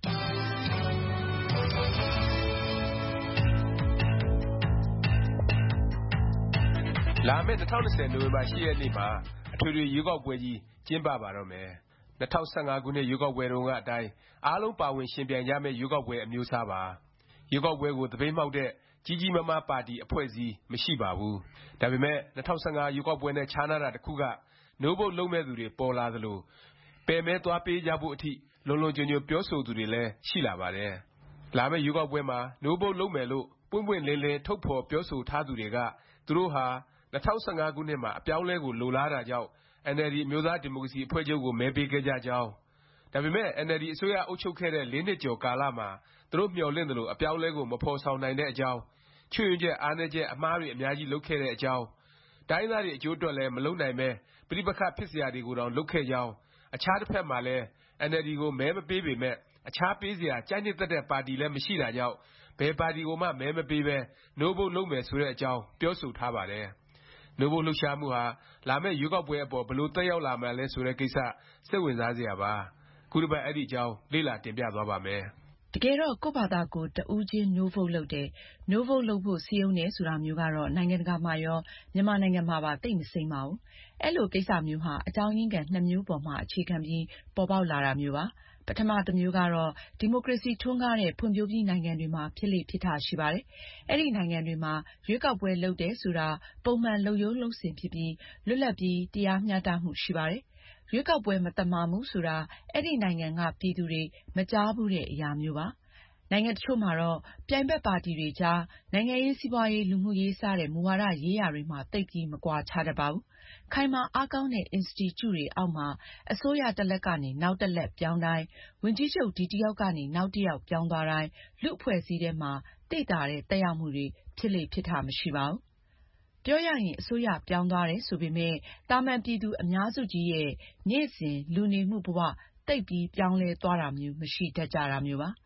လာမယ့်၂၀၂၀နိုဝင်ဘာ၈ရက်နေ့မှာအထွေထွေရွေးကောက်ပွဲကြီးကျင်းပပါတော့မယ်။၂၀၁၅ခုနှစ်ရွေးကောက်ပွဲတုန်းကအတိုင်းအားလုံးပါဝင်ယှဉ်ပြိုင်ကြမယ့်ရွေးကောက်ပွဲအမျိုးအစားပါ။ရွေးကောက်ပွဲကိုသပိတ်မှောက်တဲ့ကြီးကြီးမားမားပါတီအဖွဲ့အစည်းမရှိပါဘူး။ဒါပေမယ့်၂၀၁၅ရွေးကောက်ပွဲနဲ့ခြားနားတာတစ်ခုက No Vote လုပ်မယ့်သူတွေပေါ်လာသလိုပယ်မဲသွားပေးကြဖို့အထိလွန်လွန်ကျွံကျွံပြောဆိုသူတွေလည်းရှိလာပါတယ်။လာမယ့်ရွေးကောက်ပွဲမှာ No Vote လုပ်မယ်လို့ပွင့်ပွင့်လင်းလင်းထုတ်ဖော်ပြောဆိုထားသူတွေကသူတို့ဟာ၂၀၁၅ခုနှစ်မှာအပြောင်းအလဲကိုလိုလားတာကြောင့်အင်န်အယ်လ်ဒီ အမျိုးသားဒီမိုကရေစီအဖွဲ့ချုပ်ကိုမဲပေးခဲ့ကြကြောင်းဒါပေမယ့်အင်န်အယ်လ်ဒီအစိုးရအုပ်ချုပ်ခဲ့တဲ့လေးနှစ်ကျော်ကာလမှာသူတို့မျှော်လင့်သလိုအပြောင်းအလဲကိုမဖော်ဆောင်နိုင်တဲ့အကြောင်းချွတ်ယွင်းချက်အားနည်းချက်အမှားတွေအများကြီးလုပ်ခဲ့တဲ့အကြောင်းတိုင်းရင်းသားတွေအကျိုးအတွက်လည်းမလုပ်နိုင်ပဲပဋိပက္ခဖြစ်စရာတွေကိုတောင်လုပ်ခဲ့ကြောင်းအခြားတစ်ဖက်မှာလည်းအင်န်အယ်လ်ဒီကိုမဲမပေးပေမယ့်အခြားပေးစရာကြိုက်နှစ်သက်တဲ့ပါတီလည်းမရှိတာကြောင့်ဘယ်ပါတီကိုမှမဲမပေးပဲ No Vote လုပ်မယ်ဆိုတဲ့အကြောင်းပြောဆိုထားပါတယ်။ No Vote လှုပ်ရှားမှုဟာလာမယ့်ရွေးကောက်ပွဲအပေါ်ဘယ်လိုသက်ရောက်လာမှန်းလဲဆိုတဲ့ကိစ္စစိတ်ဝင်စားစရာပါ။ခုတစ်ပတ်အဲ့ဒီအကြောင်းလေ့လာတင်ပြသွားပါ့မယ်။တကယ်တော့ကိုယ့်ဘာသာကိုယ်တစ်ဦးချင်း No Vote လုပ်တယ်။ No Vote လုပ်ဖို့စည်းရုံးတယ်ဆိုတာမျိုးကတော့နိုင်ငံတကာမှာရောမြန်မာနိုင်ငံမှာပါသိပ်မစိမ်းပါဘူး။အဲလိုကိစ္စမျိုးဟာအကြောင်းရင်းခံနှစ်မျိုးပေါ်မှာအခြေခံပြီးပေါ်ပေါက်လာတာမျိုးပါ။ပထမတစ်မျိုးကတော့ဒီမိုကရေစီထွန်းကားတဲ့ဖွံ့ဖြိုးပြီးနိုင်ငံတွေမှာဖြစ်လေ့ဖြစ်ထရှိပါတယ်။အဲဒီနိုင်ငံတွေမှာရွေးကောက်ပွဲလုပ်တယ်ဆိုတာပုံမှန်လုပ်ရိုးလုပ်စဉ်ဖြစ်ပြီးလွတ်လပ်ပြီးတရားမျှတမှုရှိပါတယ်။ရွေးကောက်ပွဲမသမာမှုဆိုတာအဲဒီနိုင်ငံကပြည်သူတွေမကြားဘူးတဲ့အရာမျိုးပါ။နိုင်ငံတချို့မှာတော့ပြိုင်ဘက်ပါတီတွေကြားနိုင်ငံရေးစီးပွားရေးလူမှုရေးစတဲ့မူဝါဒရေးရာတွေမှာသိပ်ပြီးမကွာခြားတတ်ပါဘူး။ခိုင်မာအားကောင်းတဲ့ အင်စတီကျုတွေအောက်မှာအစိုးရတစ်လက်ကနေနောက်တစ်လက်ပြောင်းတိုင်းဝန်ကြီးချုပ်ဒီတစ်ယောက်ကနေနောက်တစ်ယောက်ပြောင်းသွားတိုင်းလူ့အဖွဲ့အစည်းထဲမှာသိသာတဲ့သက်ရောက်မှုတွေဖြစ်လေ့ဖြစ်ထမရှိပါဘူး။ပြောရရင်အစိုးရပြောင်းသွားတယ်ဆိုပေမယ့်သာမန်ပြည်သူအများစုကြီးရဲ့နေ့စဉ်လူနေမှုဘဝသိပ်ပြီးပြောင်းလဲသွားတာမျိုးမရှိတတ်ကြတာမျိုးပါ။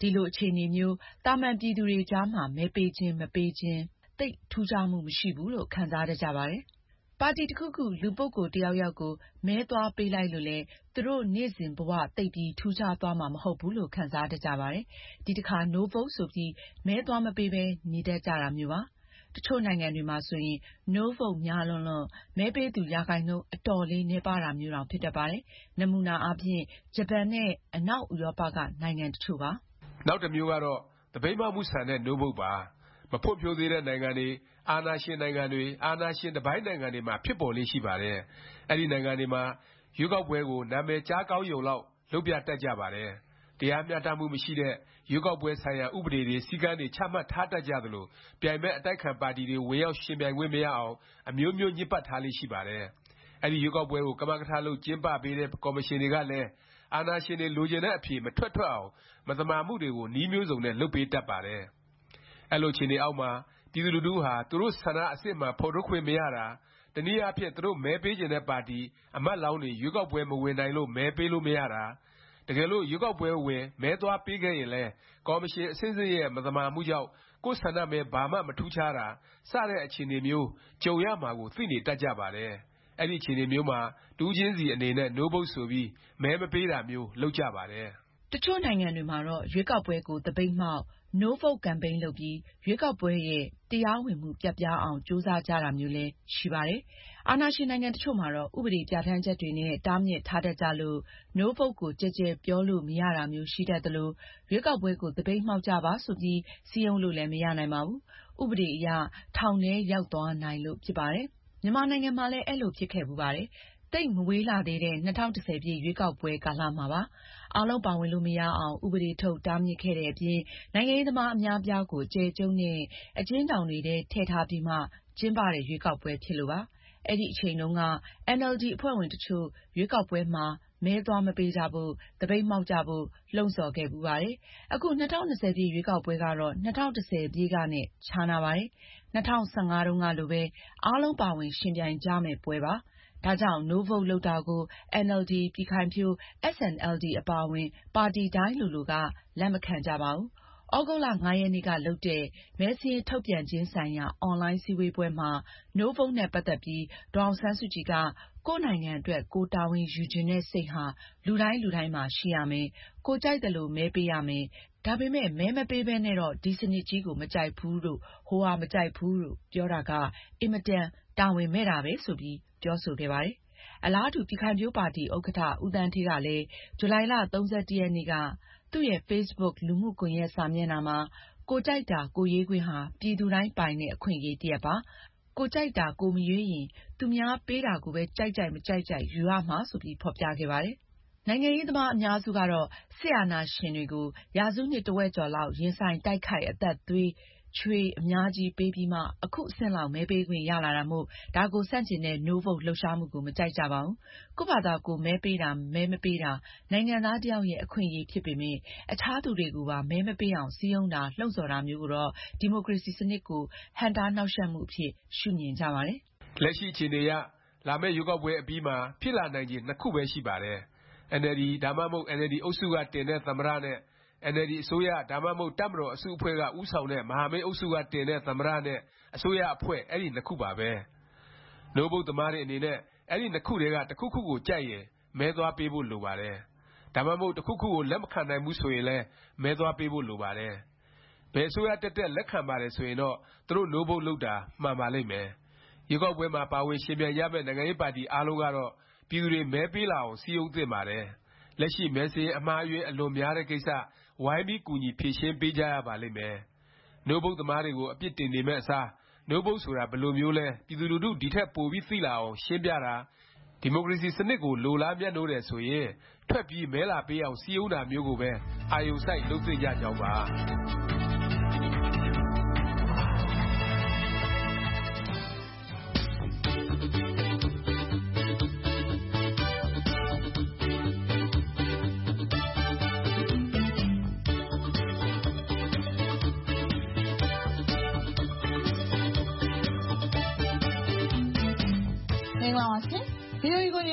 ဒီလိုအခြေအနေမျိုးသာမန်ပြည်သူတွေကြားမှာမဲပေးခြင်းမပေးခြင်းသိပ်ထူးခြားမှုမရှိဘူးလို့ခံစားတတ်ကြပါတယ်။ပါတီတစ်ခုခုလူပုဂ္ဂိုလ်တစ်ယောက်ယောက်ကိုမဲသွားပေးလိုက်လို့လဲသူတို့နေ့စဉ်ဘဝသိပ်ပြီးထူးခြားသွားမှာမဟုတ်ဘူးလို့ခံစားတတ်ကြပါတယ်။ဒီတစ်ခါ no vote ဆိုပြီးမဲသွားမပေးဘဲနေတတ်ကြတာမျိုးပါ။တချို့နိုင်ငံတွေမှာဆိုရင် no vote များလွန်းလွန်းမဲပေးသူရာခိုင်နှုန်းအတော်လေးနည်းပါးတာမျိုးတောင်ဖြစ်တတ်ပါတယ်။နမူနာအားဖြင့်ဂျပန်နဲ့အနောက်ဥရောပကနိုင်ငံတချို့ပါ။နောက်တစ်မျိုးကတော့သပိတ်မှမှုဆန်တဲ့ no vote ပါ။မဖွံ့ဖြိုးသေးတဲ့နိုင်ငံတွေအာဏာရှင်နိုင်ငံတွေအာဏာရှင်တစ်ပိုင်းနိုင်ငံတွေမှာဖြစ်ပေါ်လေးရှိပါတယ်။အဲဒီနိုင်ငံတွေမှာရွေးကောက်ပွဲကိုနာမည်ကြားကောင်းယုံလောက်လုပ်ပြတတ်ကြပါတယ်။တရားမျှတမှုမရှိတဲ့ရွေးကောက်ပွဲဆိုင်ရာဥပဒေတွေစည်းကမ်းတွေချမှတ်ထားတတ်ကြသလိုပြိုင်ဘက်အတိုက်ခံပါတီတွေဝင်ရောက်ယှဉ်ပြိုင်ခွင့်မရအောင်အမျိုးမျိုးညှစ်ပတ်ထားလေးရှိပါတယ်။အဲဒီရွေးကောက်ပွဲကိုကမကထလုပ်ကျင်းပပေးတဲ့ကော်မရှင်တွေကလည်းအာဏာရှင်တွေလိုချင်တဲ့အဖြေမထွက်ထွက်အောင်မသမာမှုတွေကိုနည်းမျိုးစုံနဲ့လုပ်ပေးတတ်ပါတယ်။အဲလိုအခြေအနေအောက်မှာပြည်သူလူထုဟာသူတို့ဆန္ဒအစစ်မှန်ဖော်ထုတ်ခွင့်မရတာတနည်းအားဖြင့်သူတို့မဲပေးချင်တဲ့ပါတီအမတ်လောင်းတွေရွေးကောက်ပွဲမဝင်နိုင်လို့မဲပေးလို့မရတာတကယ်လို့ရွေးကောက်ပွဲဝင်မဲသွားပေးခဲ့ရင်လည်းကော်မရှင်အဆင့်ဆင့်ရဲ့မသမာမှုကြောင့်ကိုယ်ဆန္ဒမဲဘာမှမထူးခြားတာစတဲ့အခြေအနေမျိုးကြုံရမှာကိုသိနေတတ်ကြပါတယ်။အဲဒီအခြေအနေမျိုးမှာတူးချင်းစီအနေနဲ့ no vote ဆိုပြီးမဲမပေးတာမျိုးလုပ်ကြပါတယ်။တချို့နိုင်ငံတွေမှာတော့ရွေးကောက်ပွဲကိုသပိတ်မှောက်no vote campaign လုပ်ပြီးရွေးကောက်ပွဲရဲ့တရားဝင်မှုပျက်ပြားအောင်ကြိုးစားကြတာမျိုးလည်းရှိပါတယ်။အာဏာရှင်နိုင်ငံတချို့မှာတော့ဥပဒေပြဋ္ဌာန်းချက်တွေနဲ့တားမြစ်ထားတတ်ကြလို့ no vote ကိုကြဲကြဲပြောလို့မရတာမျိုးရှိတတ်သလိုရွေးကောက်ပွဲကိုသပိတ်မှောက်ကြပါဆိုပြီးစည်းရုံးလို့လည်းမရနိုင်ပါဘူး။ဥပဒေအရထောင်ထဲရောက်သွားနိုင်လို့ဖြစ်ပါတယ်။မြန်မာနိုင်ငံမှာလည်းအဲ့လိုဖြစ်ခဲ့ဖူးပါတယ်။သိပ်မဝေးလာသေးတဲ့၂၀၁၀ပြည့်ရွေးကောက်ပွဲကာလမှာပါ။အားလုံးပါဝင်လို့မရအောင်ဥပဒေထုတ်တားမြစ်ခဲ့တဲ့အပြင်နိုင်ငံရေးသမားအများအပြားကိုအကျယ်ကျုံးနဲ့အကျဉ်းထောင်တွေထဲထည့်ထားပြီးမှကျင်းပတဲ့ရွေးကောက်ပွဲဖြစ်လို့ပါ။အဲ့ဒီအချိန်တုန်းကအင်န်အယ်လ်ဒီအဖွဲ့ဝင်တချို့ရွေးကောက်ပွဲမှာမဲသွားမပေးကြဖို့သပိတ်မှောက်ကြဖို့လှုံ့ဆော်ခဲ့ဖူးပါတယ်။အခု၂၀၂၀ပြည့်ရွေးကောက်ပွဲကတော့၂၀၁၀ပြည့်ကနဲ့ခြားနာပါတယ်။၂၀၁၅တုန်းကလိုပဲအားလုံးပါဝင်ယှဉ်ပြိုင်ကြမယ့်ပွဲပါ။ဒါကြောင့် no vote လုပ်တာကိုအင်န်အယ်လ်ဒီ ပြည်ခိုင်ဖြိုး အက်စ် အန် အယ်လ်ဒီ အပါအဝင်ပါတီတိုင်းလိုလိုကလက်မခံကြပါဘူး။သြဂုတ်လ၅ရက်နေ့ကလုပ်တဲ့မဲစာရင်းထုတ်ပြန်ခြင်းဆိုင်ရာအွန်လိုင်းစည်းဝေးပွဲမှာ no vote နဲ့ပတ်သက်ပြီးဒေါ်အောင်ဆန်းစုကြည်ကကိုယ့်နိုင်ငံအတွက်ကိုယ်တာဝန်ယူချင်တဲ့စိတ်ဟာလူတိုင်းလူတိုင်းမှာရှိရမယ်။ကိုယ်ကြိုက်သလိုမဲပေးရမယ်။ဒါပေမဲ့မဲမပေးဘဲနဲ့တော့ဒီစနစ်ကြီးကိုမကြိုက်ဘူးလို့ဟိုဟာမကြိုက်ဘူးလို့ပြောတာကအင်မတန်တာဝန်မဲ့တာပဲဆိုပြီးပြောဆိုခဲ့ပါတယ်။အလားတူပြည်ခိုင်ဖြိုးပါတီဥက္ကဋ္ဌဦးသန်းဌေးကလည်းဇူလိုင်လ၃၁ရက်နေ့ကသူ့ရဲ့ Facebook လူမှုကွန်ရက်စာမျက်နှာမှာကိုယ်ကြိုက်တာကိုယ်ရေးခွင့်ဟာပြည်သူတိုင်းပိုင်တဲ့အခွင့်အရေးတစ်ရပ်ပါ။ကိုယ်ကြိုက်တာကိုယ်မရွေးရင်သူများပေးတာကိုပဲကြိုက်ကြိုက်မကြိုက်ကြိုက်ယူရမှာဆိုပြီးဖော်ပြခဲ့ပါတယ်။နိုင်ငံရေးသမားအများစုကတော့စစ်အာဏာရှင်တွေကိုရာစုနှစ်တစ်ဝက်ကျော်လောက်ရင်ဆိုင်တိုက်ခိုက်အသက်သွေးချွေးအများကြီးပေးပြီးမှအခုအဆင့်လောက်မဲပေးခွင့်ရလာတာမို့ဒါကိုဆန့်ကျင်တဲ့ no vote လှုပ်ရှားမှုကိုမကြိုက်ကြပါဘူး။ကိုယ့်ဘာသာကိုမဲပေးတာမဲမပေးတာနိုင်ငံသားတစ်ယောက်ရဲ့အခွင့်အရေးဖြစ်ပေမယ့်အခြားသူတွေကိုပါမဲမပေးအောင်စည်းရုံးတာလှုံ့ဆော်တာမျိုးကိုတော့ဒီမိုကရေစီစနစ်ကိုဟန့်တားနှောင့်ယှက်မှုအဖြစ်ရှုမြင်ကြပါတယ်။လက်ရှိအခြေအနေအရလာမယ့်ရွေးကောက်ပွဲအပြီးမှာဖြစ်လာနိုင်ခြေနှစ်ခုပဲရှိပါတယ်။ အင်န်အယ်လ်ဒီဒါမှမဟုတ် အင်န်အယ်လ်ဒီအုပ်စုကတင်တဲ့သမ္မတနဲ့အင်န်အယ်လ်ဒီအစိုးရဒါမှမဟုတ်တပ်မတော်အစုအဖွဲ့ကဦးဆောင်တဲ့မဟာမိတ်အုပ်စုကတင်တဲ့သမ္မတနဲ့အစိုးရအဖွဲ့အဲဒီနှစ်ခုပါပဲ။ no vote သမားတွေအနေနဲ့အဲဒီနှစ်ခုထဲကတစ်ခုခုကိုကြိုက်ရင်မဲသွားပေးဖို့လိုပါတယ်။ဒါမှမဟုတ်တစ်ခုခုကိုလက်မခံနိုင်ဘူးဆိုရင်လည်းမဲသွားပေးဖို့လိုပါတယ်။ဘယ်အစိုးရတက်တက်လက်ခံပါတယ်ဆိုရင်တော့သူတို့ no vote လုပ်တာမှန်ပါလိမ့်မယ်။ရွေးကောက်ပွဲမှာပါဝင်ယှဉ်ပြိုင်ကြမယ့်နိုင်ငံရေးပါတီအားလုံးကတော့ပြည်သူတွေမဲပေးလာအောင်စည်းရုံးသင့်ပါတယ်။လက်ရှိမဲစာရင်းအမှားအယွင်းအလွန်များတဲ့ကိစ္စဝိုင်းပြီးကူညီဖြေရှင်းပေးကြရပါလိမ့်မယ်။ no vote သမားတွေကိုအပြစ်တင်နေမယ့်အစား no vote ဆိုတာဘယ်လိုမျိုးလဲပြည်သူလူထုဒီထက်ပိုပြီးသိလာအောင်ရှင်းပြတာဒီမိုကရေစီစနစ်ကိုလိုလားမြတ်နိုးတယ်ဆိုရင်ထွက်ပြီးမဲလာပေးအောင်စည်းရုံးတာမျိုးကိုပဲအာရုံစိုက်လုပ်သင့်ကြကြောင်းပါမင်္ဂလာပါရှင် ဗီအိုအေကိုရွေး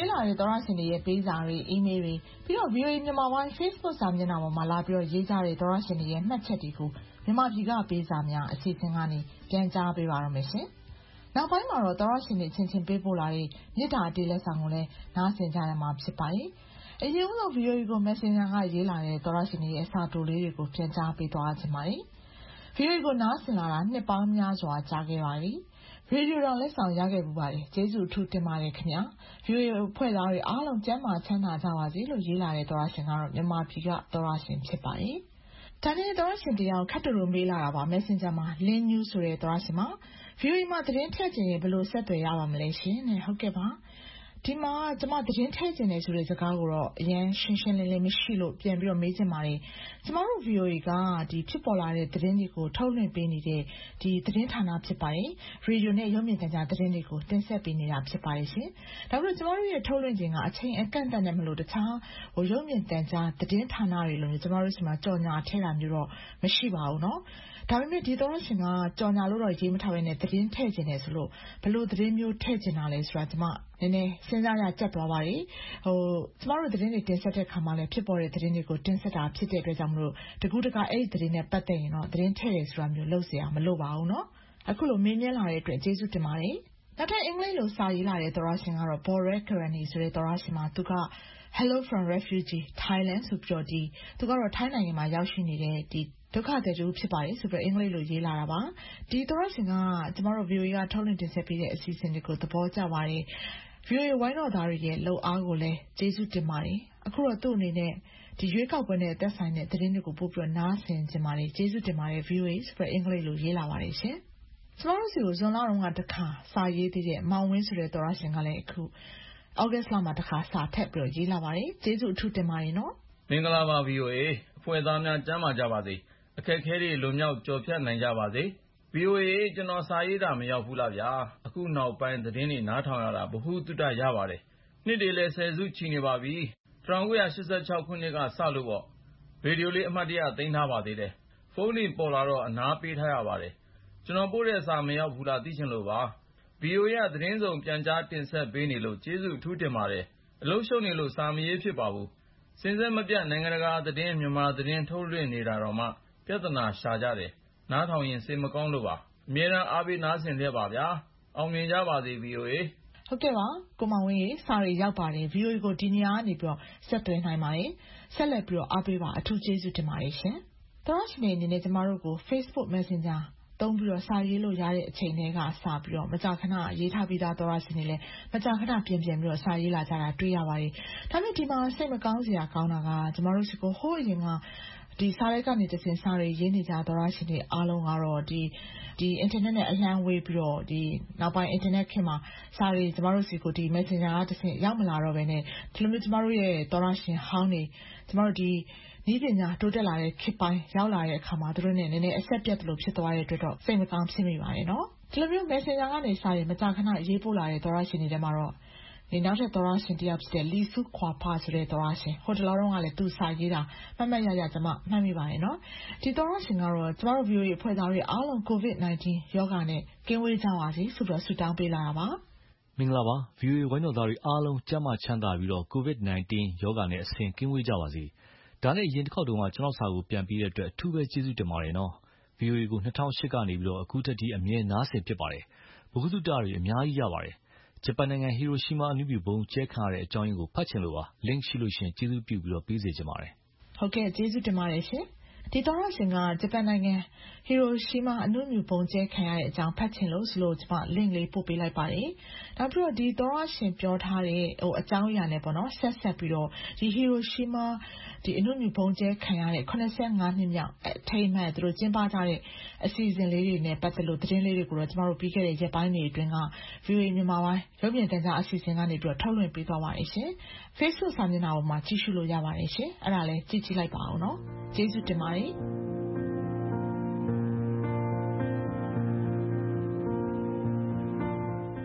လာတဲ့သောရရှင်တွေရဲ့ပေးစာတွေ email တွေပြီးတော့ ဗီအိုအေ မြန်မာပိုင်း Facebook စာမျက်နှာပေါ်မှာလာပြီးတော့ရေးကြတဲ့သောရရှင်တွေရဲ့မှတ်ချက်တွေကိုမြန်မာပြည်ကပေးစာများအစီအစဉ်ကနေပြန်ကြားပေးပါရမယ်ရှင်။နောက်ပိုင်းမှာတော့သောရရှင်တွေချင်းချင်းပေးပို့လာတဲ့မြစ်တာအတေးလက်ဆောင်ကိုလည်းနားဆင်ကြရမှာဖြစ်ပါတယ်။အရင်က ဗီအိုအေကို Messenger ကရေးလာတဲ့သောရရှင်တွေရဲ့အစာတိုလေးတွေကိုပြန်ကြားပေးသွားခြင်းပါတယ်။ ဗီအိုအေကိုနားဆင်လာတာနှစ်ပေါင်းများစွာကြာခဲ့ပါပြီ။ရေဒီယိုတော်လက်ဆောင်ရခဲ့ပူပါတယ်။ကျေးဇူးအထူးတင်ပါတယ်ခင်ဗျာ။ဗီအိုအေအဖွဲ့သားတွေအားလုံးကျန်းမာချမ်းသာကြပါစေလို့ရေးလာတဲ့သောရရှင်ကတော့မြန်မာပြည်ကသောရရှင်ဖြစ်ပါတယ်။ဒါနဲ့သောရရှင်တရားကိုခတ်တူလိုမေးလာတာပါ Messenger မှာ Lin News ဆိုတဲ့သောရရှင်မှာ ဗီအိုအေမှာသတင်းထည့်ခြင်းရင်ဘယ်လိုဆက်သွယ်ရပါမလဲရှင်နဲ့ဟုတ်ကဲ့ပါ။ဒီမှာကျမသတင်းထည့်ခြင်းတယ်ဆိုတဲ့စကားကိုတော့အရင်ရှင်းရှင်းလင်းလင်းမရှိလို့ပြန်ပြီးတော့မေးချင်ပါတယ်။ကျမတို့ ဗီအိုအေကဒီဖြစ်ပေါ်လာတဲ့သတင်းတွေကိုထုတ်လွှင့်ပေးနေတဲ့ဒီသတင်းဌာနဖြစ်ပါတယ်။ရေဒီယိုနဲ့ရုပ်မြင်သံကြားသတင်းတွေကိုတင်ဆက်ပေးနေတာဖြစ်ပါတယ်ရှင်။ဒါပေမဲ့ကျမတို့ရဲ့ထုတ်လွှင့်ခြင်းကအချိန်အကန့်အသတ်နဲ့မလို့တခြားဟိုရုပ်မြင်သံကြားသတင်းဌာနတွေလိုမျိုးကျမတို့ဆီမှာကြော်ညာထည့်တာမျိုးတော့မရှိပါဘူးเนาะ။ဒါပေမဲ့ဒီသောရရှင်ကကြော်ညာလို့တော့ရေးမထားဘဲနဲ့သတင်းထည့်ခြင်းတယ်ဆိုလို့ဘယ်လိုသတင်းမျိုးထည့်ခြင်းတာလဲဆိုတာကျမနည်းနည်းစဉ်းစားရကြက်သွားပါတယ်ဟိုကျမတို့သတင်းတွေတင်ဆက်တဲ့ခါမှာလည်းဖြစ်ပေါ်တဲ့သတင်းတွေကိုတင်ဆက်တာဖြစ်တဲ့အတွက်ကြောင့်မလို့တကူတကအဲ့ဒီသတင်းနဲ့ပတ်သက်ရင်တော့သတင်းထည့်ရဆိုတာမျိုးလုပ်เสียမလို့ပါဘူးเนาะအခုလိုမေးမြန်းလာတဲ့အတွက်ကျေးဇူးတင်ပါတယ်နောက်ထပ်အင်္ဂလိပ်လိုစာရေးလာတဲ့သောရရှင်ကတော့ Borat Karani ဆိုတဲ့သောရရှင်မှာသူက Hello from Refugee Thailand ဆိုပြီးတော့ဒီသူကတော့ထိုင်းနိုင်ငံမှာရောက်ရှိနေတဲ့ဒီဒုက္ခသည်တူဖြစ်ပါတယ်ဆိုပြီးအင်္ဂလိပ်လိုရေးလာတာပါဒီသောရရှင်ကကျမတို့ ဗီအိုအေကထုတ်လွှင့်တင်ဆက်ပေးတဲ့အစီအစဉ်တွေကိုသဘောကျပါတယ်ဗီအိုအေဝိုင်းတော်သားတွေရဲ့လှုပ်အားကိုလည်းကျေးဇူးတင်ပါတယ်အခုတော့သူ့အနေနဲ့ဒီရွေးကောက်ပွဲနဲ့သက်ဆိုင်တဲ့သတင်းတွေကိုပို့ပြီးတော့နားဆင်ကြပါတယ်ကျေးဇူးတင်ပါတယ် ဗီအိုအေဆိုပြီးအင်္ဂလိပ်လိုရေးလာပါတယ်ရှင်ကျမတို့စီကိုဇွန်လတုန်းကတခါစာရေးသေးတဲ့မောင်ဝင်းဆိုတဲ့သောရရှင်ကလည်းအခုဩဂတ်စ်လမှာတခါစာထပ်ပြီးတော့ရေးလာပါတယ်ကျေးဇူးအထူးတင်ပါတယ်နော်မင်္ဂလာပါ ဗီအိုအေအဖွဲ့သားများကျမ်းမာကြပါစေအခက်အခဲတွေလွန်မြောက်ကျော်ဖြတ်နိုင်ကြပါစေ ဗီအိုအေ ကျွန်တော်စာရေးတာမရောက်ဘူးလားဗျာအခုနောက်ပိုင်းသတင်းတွေနားထောင်ရတာဘ ഹു တုတရပါတယ်နှစ်တွေလည်းဆယ်စုချီနေပါပြီ၁၉၈၆ခုနှစ်ကစလို့ပေါ့ရေဒီယိုလေးအမှတ်တရသိမ်းထားပါသေးတယ်ဖုန်းတွေပေါ်လာတော့အနားပေးထားရပါတယ်ကျွန်တော်ပို့တဲ့စာမရောက်ဘူးလားသိချင်လို့ပါ ဗီအိုအေ ကသတင်းစုံပြန်ကြားတင်ဆက်ပေးနေလို့ကျေးဇူးအထူးတင်ပါတယ်အလုပ်ရှုပ်နေလို့စာမရေးဖြစ်ပါဘူးစဉ်ဆက်မပြတ်နိုင်ငံတကာသတင်းမြန်မာသတင်းထုတ်လွှင့်နေတာတော့မှပြဿနာရှာကြတယ်နားထောင်ရင်စိတ်မကောင်းလို့ပါအမြဲတမ်းအားပေးနားဆင်တဲ့ပါဗျာအောင်မြင်ကြပါစေ ဗီအိုအေဟုတ်ကဲ့ပါကိုမောင်ဝင်းရေစာရီရောက်ပါတယ် ဗီအိုအေ ကိုဒီနေရာကနေပြီးတော့ဆက်သွယ်နိုင်ပါတယ်ဆက်လက်ပြီးတော့အားပေးပါအထူးကျေးဇူးတင်ပါတယ်ရှင်သောရရှင်တွေအနေနဲ့ကျမတို့ကို Facebook Messengerသုံးပြီးတော့စာရေးလို့ရတဲ့အချိန်တွေကစပြီးတော့မကြာခဏရေးထားပြီးသားသောရရှင်တွေလည်းမကြာခဏပြင်ပြင်ပြီးတော့စာရေးလာကြတာတွေ့ရပါတယ်ဒါပေမဲ့ဒီမှာစိတ်မကောင်းစရာကောင်းတာကကျမတို့စီကိုဟိုးအရင်ကဒီစာရိုက်ကနေတစ်ဆင့်စာရေးရေးနေကြသောရရှင်တွေအားလုံးကတော့ဒီဒီအင်တာနက်နဲ့အလှမ်းဝေးပြီးတော့ဒီနောက်ပိုင်းအင်တာနက်ခင်မှာစာရေးကျမတို့စီကိုဒီ Messenger ကတစ်ဆင့်ရောက်မလာတော့ဘဲနဲ့ဒီလိုမျိုးကျမတို့ရဲ့သောရရှင်ဟောင်းတွေကျမတို့ဒီနည်းပညာတိုးတက်လာတဲ့ခေတ်ပိုင်းရောက်လာတဲ့အခါမှာသူတို့နဲ့နည်းနည်းအဆက်ပြတ်လို့ဖြစ်သွားတဲ့အတွက်တော့စိတ်မကောင်းဖြစ်မိပါတယ်နော်ဒီလိုမျိုး Messenger ကနေစာရေးမကြာခဏရေးပို့လာတဲ့သောရရှင်တွေထဲမှာတော့ဒီနောက်ထပ်သောရရှင်တယောက်ဖြစ်တဲ့လီစုခွာဖာဆိုတဲ့သောရရှင်ဟိုတလောတုန်းကလည်းသူစာရေးတာမှတ်မှတ်ရရကျမမှတ်မိပါတယ်နော်ဒီသောရရှင်ကတော့ကျမတို့ ဗီအိုအေ အဖွဲ့သားတွေအားလုံး ကိုဗစ်-၁၉ ရောဂါနဲ့ကင်းဝေးကြပါစေဆိုပြီးဆုတောင်းပေးလာတာပါမင်္ဂလာပါ ဗီအိုအေ ဝိုင်းတော်သားတွေအားလုံးကျန်းမာချမ်းသာပြီးတော့ ကိုဗစ်-၁၉ ရောဂါနဲ့အဆင်ကင်းဝေးကြပါစေဒါနဲ့အရင်တစ်ခေါက်တုန်းကကျွန်တော်စာကိုပြန်ပြီးတဲ့အတွက်အထူးပဲကျေးဇူးတင်ပါတယ်နော် ဗီအိုအေ ကို၂၀၀၈ကနေပြီးတော့အခုထက်ထိအမြဲနားဆင်ဖြစ်ပါတယ်ဘုဟုတုတတွေအများကြီးရပါတယ်ဂျပန်နိုင်ငံဟီရိုရှီးမားအနုမြူဘုံကျဲခံရတဲ့အကြောင်းရင်းကိုဖတ်ချင်လို့ပါ link ရှိလို့ရှိရင်ကျေးဇူးပြုပြီးတော့ပေးစေချင်ပါတယ်ဟုတ်ကဲ့ကျေးဇူးတင်ပါတယ်ရှင်ဒီသောရရှင်ကဂျပန်နိုင်ငံဟီရိုရှီးမားအနုမြူဘုံကျဲခံရတဲ့အကြောင်းဖတ်ချင်လို့ဆိုလို့ကျွန်မ link လေးပို့ပေးလိုက်ပါတယ်နောက်ပြီးတော့ဒီသောရရှင်ပြောထားတဲ့ဟိုအကြောင်းအရာနဲ့ပေါ့နော်ဆက်ဆက်ပြီးတော့ဒီဟီရိုရှီးမားဒီအနုမြူဘုံကျဲခံရတဲ့၇၅နှစ်မြောက်အထိမ်းအမှတ်သူတို့ကျင်းပကြတဲ့အစီအစဉ်လေးတွေနဲ့ပတ်သက်လို့သတင်းလေးတွေကိုတော့ကျွန်တော်တို့ပြီးခဲ့တဲ့ရက်ပိုင်းတွေအတွင်းက ဗီအိုအေ မြန်မာပိုင်းရုပ်မြင်သံကြားအစီအစဉ်ကနေပြီးတော့ထုတ်လွှင့်ပေးသွားပါတယ်ရှင် Facebook စာမျက်နှာပေါ်မှာကြည့်ရှုလို့ရပါတယ်ရှင်အဲ့ဒါလည်းကြည့်ကြည့်လိုက်ပါအောင်နော်ကျေးဇူးတင်ပါတယ်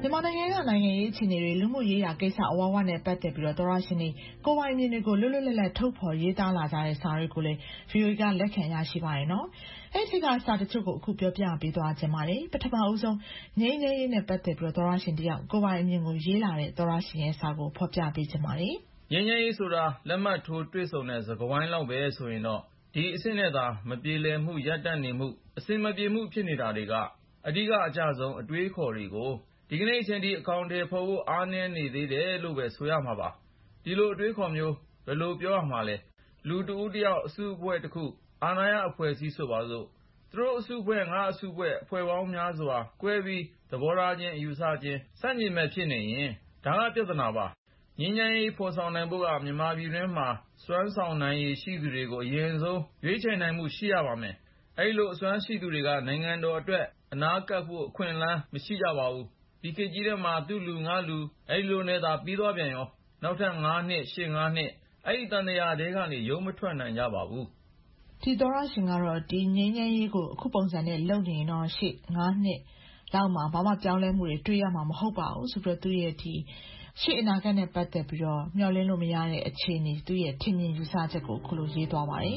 မြန်မာနိုင်ငံကနိုင်ငံရေးအခြေအနေတွေလူမှုရေးရာကိစ္စအဝဝနဲ့ပတ်သက်ပြီးတော့သောရရှင်တွေကိုယ်ပိုင်မြင်တွေကိုလွတ်လွတ်လပ်လပ်ထုတ်ဖော်ရေးသားလာကြတဲ့စာတွေကိုလည်း ဗီအိုအေ ကလက်ခံရရှိပါတယ်နော်။အဲ့ဒီကစာတချို့ကိုအခုပြောပြပေးသွားခြင်းပါတယ်။ပထမအဦးဆုံးငြိမ်းချမ်းရေးနဲ့ပတ်သက်ပြီးတော့သောရရှင်တယောက်ကိုယ်ပိုင်မြင်ကိုရေးလာတဲ့သောရရှင်ရဲ့စာကိုဖော်ပြပေးခြင်းပါတယ်။ငြိမ်းချမ်းရေးဆိုတာလက်မှတ်ထိုးတွေ့ဆုံတဲ့စကားဝိုင်းလောက်ပဲဆိုရင်တော့ဒီအဆင့်နဲ့သာမပြေလည်မှုရပ်တန့်နေမှုအဆင်မပြေမှုဖြစ်နေတာတွေကအဓိကအကျဆုံးအတွေးခေါ်တွေကိုဒီကနေ့အချိန်ထိအကောင့်တွေဖော်ဖို့အားနည်းနေသေးတယ်လို့ပဲဆိုရမှာပါဒီလိုအတွေးခေါ်မျိုးဘယ်လိုပြောရမှာလဲလူတဦးတယောက်အစုအဖွဲ့တစ်ခုအာဏာရအဖွဲ့အစည်းဆိုပါစို့သူတို့အစုအဖွဲ့ငါအစုအဖွဲ့အဖွဲ့ပေါင်းများစွာကွဲပြီးသဘောထားချင်းအယူဆချင်းစန့်ကျင်မဲ့ဖြစ်နေရင်ဒါကပြဿနာပါငြိမ်းချမ်းရေးဖော်ဆောင်နိုင်ဖို့ကမြန်မာပြည်တွင်းမှာစွမ်းဆောင်နိုင်ရည်ရှိသူတွေကိုအရင်ဆုံးရွေးချယ်နိုင်မှုရှိရပါမယ်အဲဒီလိုအစွမ်းရှိသူတွေကနိုင်ငံတော်အတွက်အနာကပ်ဖို့အခွင့်အလမ်းမရှိကြပါဘူးဒီခေတ်ကြီးထဲမှာသူ့လူငါလူအဲဒီလိုနဲ့သာပြီးသွားပြန်ရောနောက်ထပ်ငါးနှစ်ရှစ်ငါးနှစ်အဲဒီတန်တရားတွေကနေရုံးမထွက်နိုင်ကြပါဘူးဒီသောရရှင်ကတော့ဒီငြိမ်းချမ်းရေးကိုအခုပုံစံနဲ့လုပ်နေတော့ရှစ်ငါးနှစ်လောက်မှာဘာမှပြောင်းလဲမှုတွေတွေ့ရမှာမဟုတ်ပါဘူးဆိုပြီးတော့သူရဲ့ဒီရှေ့အနာဂတ်နဲ့ပတ်သက်ပြီးတော့မျှော်လင့်လို့မရတဲ့အခြေအနေသူရဲ့ထင်မြင်ယူဆချက်ကိုအခုလိုရေးသွားပါတယ်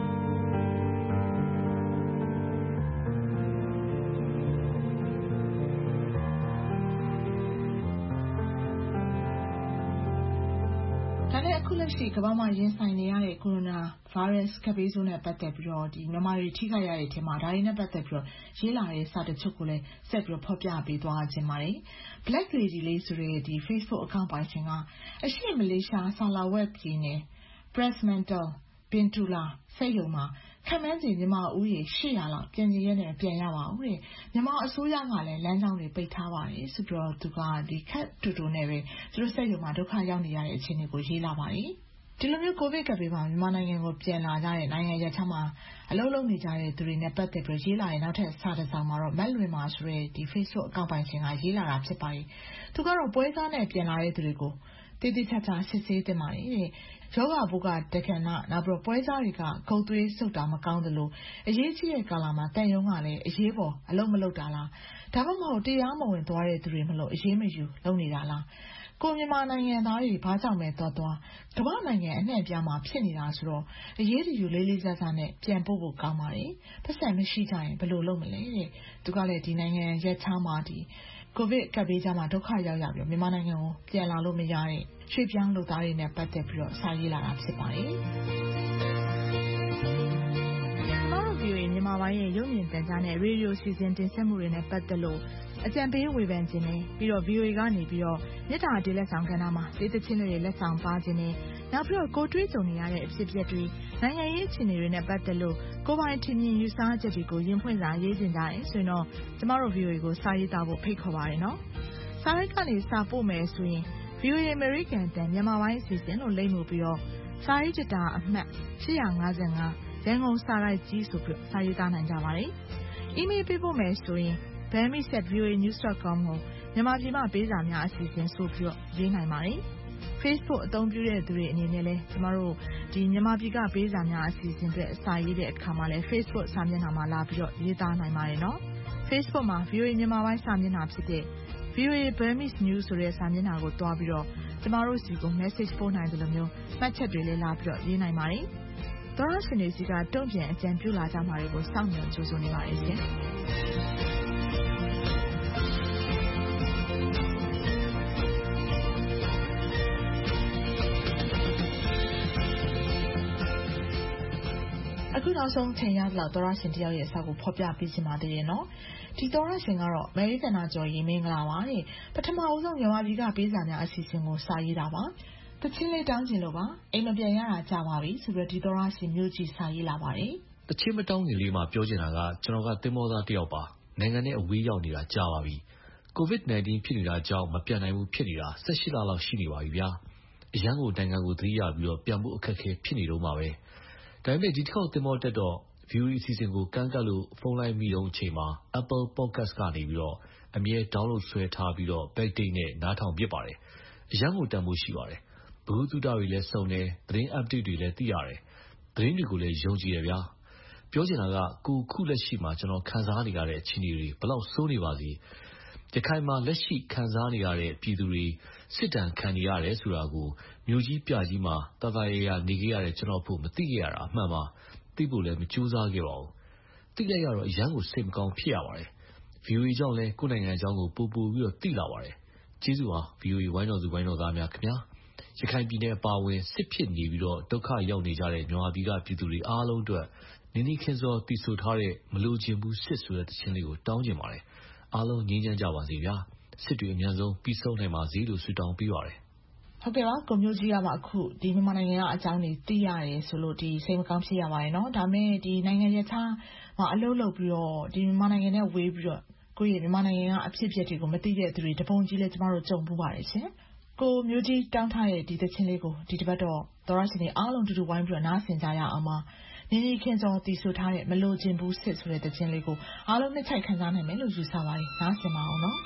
အခုလက်ရှိကမ္ဘာမှာရင်ဆိုင်နေရတဲ့ကိုရိုနာဗိုင်းရပ်စ်ကပ်ဘေးဆိုးနဲ့ပတ်သက်ပြီးတော့ဒီမြန်မာတွေထိခိုက်ရတဲ့အထက်မှာဒါတွေနဲ့ပတ်သက်ပြီးတော့ရေးလာတဲ့စာတချို့ကိုလည်းဆက်ပြီးတော့ဖော်ပြပေးသွားခြင်းပါတယ် Black Lady လေးဆိုတဲ့ဒီ Facebook account ပိုင်ရှင်ကအရှေ့မလေးရှားဆာလာဝက်ပြည်နယ် Fremantle Bintula စိတ်ယုံမှာခံမှန်းစီမြန်မာဦးရေရှစ်ရာလောက်ပြန်ရရဲနဲ့ပြန်ရပါဦးတဲ့မြန်မာအစိုးရကလည်းလမ်းကြောင်းတွေပိတ်ထားပါတယ်ဆိုပြီးတော့သူကဒီခက်တူတူနဲ့ပဲသူတို့စိတ်ယုံမှာဒုက္ခရောက်နေရတဲ့အခြေအနေကိုရေးလာပါတယ်ဒီလိုမျိုးကိုဗစ်ကပ်ဘေးမှာမြန်မာနိုင်ငံကိုပြန်လာကြတဲ့နိုင်ငံရပ်ခြားမှာအလုပ်လုပ်နေကြတဲ့သူတွေနဲ့ပတ်သက်ပြီးရေးလာတဲ့နောက်ထပ်စာတစ်စောင်မှာတော့မက်လွင်မှာဆိုတဲ့ဒီ Facebook account ပိုင်ရှင်ကရေးလာတာဖြစ်ပါတယ်သူကတော့ပွဲစားနဲ့ပြန်လာတဲ့သူတွေကိုတည်တည်ချာချာစစ်ဆေးတင်ပါတယ်တဲ့ယောဂဘုကတက္ကနာနောက်ပြီးပွဲစားတွေကဂုတ်သွေးစုပ်တာမကောင်းသလိုအရေးကြီးတဲ့ကာလမှာတန်ယုံကလည်းအရေးပေါ်အလုပ်မလုပ်တာလားဒါမှမဟုတ်တရားမဝင်သွားတဲ့သူတွေမလို့အရေးမယူလုပ်နေတာလားကိုမြန်မာနိုင်ငံသားတွေဘာကြောင့်ပဲသွားသွားကမ္ဘာနိုင်ငံအနှံ့ပြားမှာဖြစ်နေတာဆိုတော့အရေးတယူလေးလေးစားစားနဲ့ပြန်ပို့ဖို့ကောင်းပါတယ်ပတ်စံမရှိကြရင်ဘယ်လိုလုပ်မလဲတဲ့သူကလည်းဒီနိုင်ငံရက်ချားမှာဒီကိုဗစ်ကပ်ဘေးကြားမှာဒုက္ခရောက်ရပြီးမြန်မာနိုင်ငံကိုပြန်လာလို့မရတဲ့ရွှေ့ပြောင်းလူသားတွေနဲ့ပတ်သက်ပြီးတော့စာရေးလာတာဖြစ်ပါတယ်။ကျမတို့ ဗီအိုအေ မြန်မာပိုင်းရဲ့ရုပ်မြင်သံကြားနဲ့ရေဒီယိုစီစဉ်တင်ဆက်မှုတွေနဲ့ပတ်သက်လို့အကြံပေးဝေဖန်ခြင်းနဲ့ပြီးတော့ ဗီအိုအေ ကနေပြီးတော့မြစ်တာတေးလက်ဆောင်ကဏ္ဍမှာဒေသချင်းတွေလက်ဆောင်ပါခြင်းနဲ့နောက်ပြီးတော့ကိုတွေးကြုံနေရတဲ့အဖြစ်အပျက်တွေနိုင်ငံရေးအခြေအနေတွေနဲ့ပတ်သက်လို့ကိုပိုင်ထင်မြင်ယူဆချက်တွေကိုရင်ဖွင့်စာရေးတင်ကြတယ်ဆိုရင်တော့ကျမတို့ ဗီအိုအေ ကိုစာရေးသားဖို့ဖိတ်ခေါ်ပါတယ်နော်။စာရိုက်ကနေစာပို့မယ်ဆိုရင် ဗီအိုအေ American တန်မြန်မာပိုင်းအစီအစဉ်လို့လိမ့်မှုပြီးတော့စာရေးကြတာအမှတ်ရှစ်၅၅ရန်ကုန်စာရိုက်ကြီးဆိုပြီးစာရေးသားနိုင်ကြပါတယ်။ email ပေးဖို့မယ်ဆိုရင် burmese at v o a news dot com ကိုမြန်မာပြည်မှာပေးစာများအစီအစဉ်ဆိုပြီးတော့ရေးနိုင်ပါတယ်။ Facebook အသုံးပြုတဲ့သူတွေအနေနဲ့လည်းကျမတို့ဒီမြန်မာပြည်ကပေးစာများအစီအစဉ်တွေအစာရေးတဲ့အခါမှာလည်း Facebook စာမျက်နှာမှာလာပြီးတော့ရေးသားနိုင်ပါတယ်နော်။ Facebook မှာ ဗီအိုအေ မြန်မာပိုင်းစာမျက်နှာဖြစ်တဲ့ ဗီအိုအေ Burmese News ဆိုတဲ့စာမျက်နှာကိုတွားပြီးတော့ကျမတို့စီကို message ပို့နိုင်တယ်လို့မျိုးမှတ်ချက်တွေလည်းလာပြီးတော့ရေးနိုင်ပါတယ်။သောရရှင်တွေစီကတုံ့ပြန်အကြံပြုလာကြမှာတွေကိုစောင့်မျှော်ကြိုးစားနေပါတယ်ရှင်။အခုနောက်ဆုံးချိန်ရလောက်သောရရှင်တယောက်ရဲ့အစာကိုဖော်ပြပေးချင်ပါသေးတယ်နော်ဒီသောရရှင်ကတော့အမေရိကန်နာကျော်ရေးမင်္ဂလာပါတဲ့ပထမအဦးဆုံးမြန်မာပြည်ကပေးစာများအစီအစဉ်ကိုစာရေးတာပါတချင်းလေးတောင်းချင်လို့ပါအိမ်မပြန်ရတာကြာပါပြီဆိုပြီးဒီသောရရှင်မျိုးကြီးစာရေးလာပါတယ်တချင်းမတောင်းခင်လေးမှာပြောချင်တာကကျွန်တော်ကသင်္ဘောသားတယောက်ပါနိုင်ငံနဲ့အဝေးရောက်နေတာကြာပါပြီကိုဗစ် ၁၉ ဖြစ်နေတာကြောင့်မပြန်နိုင်ဘူးဖြစ်နေတာ၁၈လလောက်ရှိနေပါပြီဗျာအရန်ကိုနိုင်ငံကိုသတိရပြီးတော့ပြန်ဖို့အခက်အခဲဖြစ်နေတော့မှာပဲဒါပေမဲ့ဒီတစ်ခေါက်သင်္ဘောတက်တော့ ဗီအိုအေ အစီအစဉ်ကိုကန့်ကတ်လို့ဖုန်းလိုက်မိတော့အချိန်မှာ Apple Podcast ကနေပြီးတော့အမြဲ download ဆွဲထားပြီးတော့ backdate နဲ့နားထောင်ဖြစ်ပါတယ်အရန်ကိုတန်ဖို့ရှိပါတယ်ဘုဟုတုတတွေလည်းစုံတယ်သတင်း update တွေလည်းသိရတယ်သတင်းတွေကိုလည်းယုံကြည်ရဗျာပြောချင်တာကကိုခုလက်ရှိမှာကျွန်တော်ခံစားနေရတဲ့အခြေအနေတွေဘယ်လောက်ဆိုးနေပါစေရခိုင်မှာလက်ရှိခံစားနေရတဲ့ပြည်သူတွေစစ်ဒဏ်ခံနေရတယ်ဆိုတာကိုမြို့ကြီးပြကြီးမှာတာတာရရနေခဲ့ရတဲ့ကျွန်တော်ဖို့မသိခဲ့ရတာအမှန်ပါသိဖို့လည်းမကြိုးစားခဲ့ပါဘူးသိလိုက်ရတော့အရန်ကိုစိတ်မကောင်းဖြစ်ရပါတယ် ဗီအိုအေ ကြောင့်လည်းကိုယ်နိုင်ငံအကြောင်းကိုပိုပိုပြီးတော့သိလာပါတယ်ကျေးဇူးပါ ဗီအိုအေ ဝိုင်းတော်သူဝိုင်းတော်သားများခင်ဗျာရခိုင်ပြည်နယ်အပါအဝင်စစ်ဖြစ်နေပြီးတော့ဒုက္ခရောက်နေကြတဲ့မြန်မာပြည်ကပြည်သူတွေအားလုံးအတွက်နင်းနေခင်စောတည်ဆူထားတဲ့မလိုချင်ဘူးစစ်ဆိုတဲ့တခြင်းလေးကိုတောင်းကျင်ပါတယ်အားလုံးငြိမ်းချမ်းကြပါစေဗျာစစ်တွေအများဆုံးပြီးဆုံးနိုင်ပါစေလို့ဆုတောင်းပေးပါတယ်ဟုတ်ကဲ့ပါကိုမျိုးကြီးကပါအခုဒီမြန်မာနိုင်ငံကအကြောင်းတွေသိရတယ်ဆိုလို့ဒီစိတ်မကောင်းဖြစ်ရပါတယ်နော်ဒါမဲ့ဒီနိုင်ငံရခြားမှာအလုပ်လုပ်ပြီးတော့ဒီမြန်မာနိုင်ငံနဲ့ဝေးပြီးတော့ကိုယ့်ရဲ့မြန်မာနိုင်ငံကအဖြစ်အပျက်တွေကိုမသိတဲ့သူတွေတပုံကြီးလဲကျမတို့ကြုံပူပါတယ်ရှင်ကိုမျိုးကြီးတောင်းထားတဲ့ဒီသချင်းလေးကိုဒီတစ်ပတ်တော့သောရရှင်တွေအားလုံးတူတူဝိုင်းပြီးတော့နားဆင်ကြရအောင်ပါနေနေခင်စောတည်ဆူထားတဲ့မလိုချင်ဘူးစစ်ဆိုတဲ့သချင်းလေးကိုအားလုံးနှစ်ချိုက်ခံစားနိုင်မယ်လို့ယူဆပါတယ်နားဆင်ပါအောင်နော်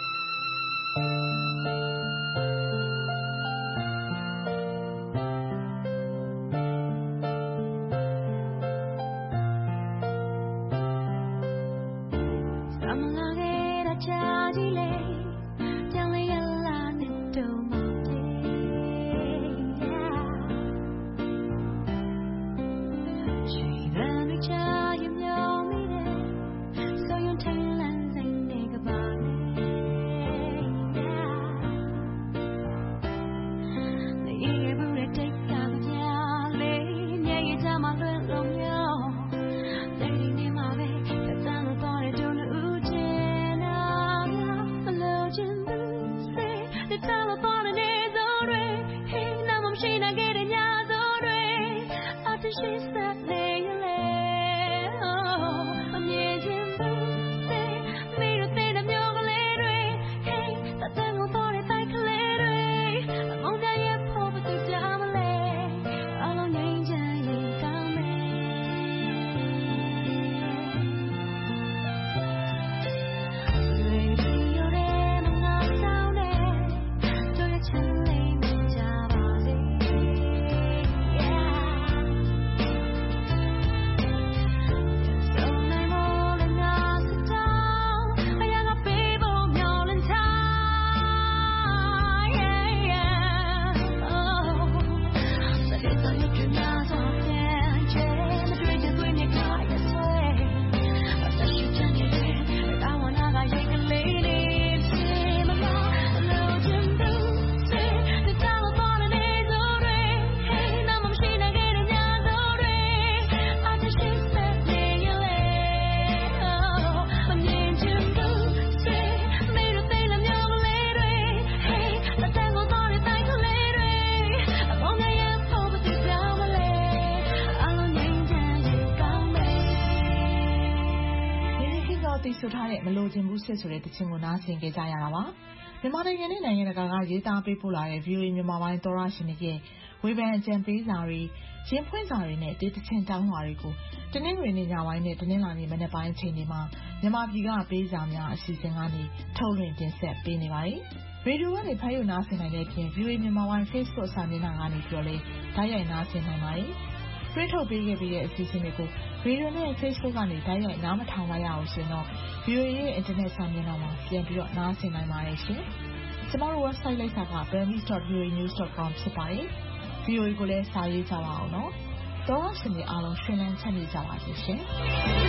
ဆိုထားတဲ့မလိုချင်ဘူးစစ်ဆိုတဲ့တခြင်းကိုနားဆင်ကြကြရတာပါမြန်မာနိုင်ငံနဲ့နိုင်ငံတကာကရေးသားပေးပို့လာတဲ့ ဗီအိုအေ မြန်မာပိုင်းသောရရှင်တွေရဲ့ဝေဖန်အကြံပေးစာတွေရင်ဖွင့်စာတွေနဲ့တေးတခြင်းတောင်းလာတွေကိုတနင်္ဂနွေနေ့ညပိုင်းနဲ့တနင်္လာနေ့မနက်ပိုင်းအချိန်တွေမှာမြန်မာပြည်ကပေးစာများအစီအစဉ်ကနေထုတ်လွှင့်တင်ဆက်ပေးနေပါတယ်ရေဒီယိုကနေဖတ်ရနားဆင်နိုင်တဲ့ပြင် ဗီအိုအေ မြန်မာပိုင်း Facebook စာမျက်နှာကနေပြောလဲဓာတ်ရိုက်နားဆင်နိုင်ပါတယ်တွဲထုတ်ပေးခဲ့ပြီးတဲ့အစီအစဉ်တွေကိုရေဒီယိုနဲ့ Facebook ကနေဓာတ်ရိုက်နားမထောင်လိုက်ရအောင်ဆိုတော့ ဗီအိုအေ ရဲ့ Internet စာမျက်နှာမှာပြန်ပြီးတော့နားဆင်နိုင်ပါတယ်ရှင်။ကျမတို့ website လိပ်စာက burmese dot v o a news dot com ဖြစ်ပါတယ်။ ဗီအိုအေကိုလည်းစာရေးကြပါအောင်နော်။သောရရှင်တွေအားလုံးရှင်လန်းချမ်းမြေ့ကြပါစေရှင်။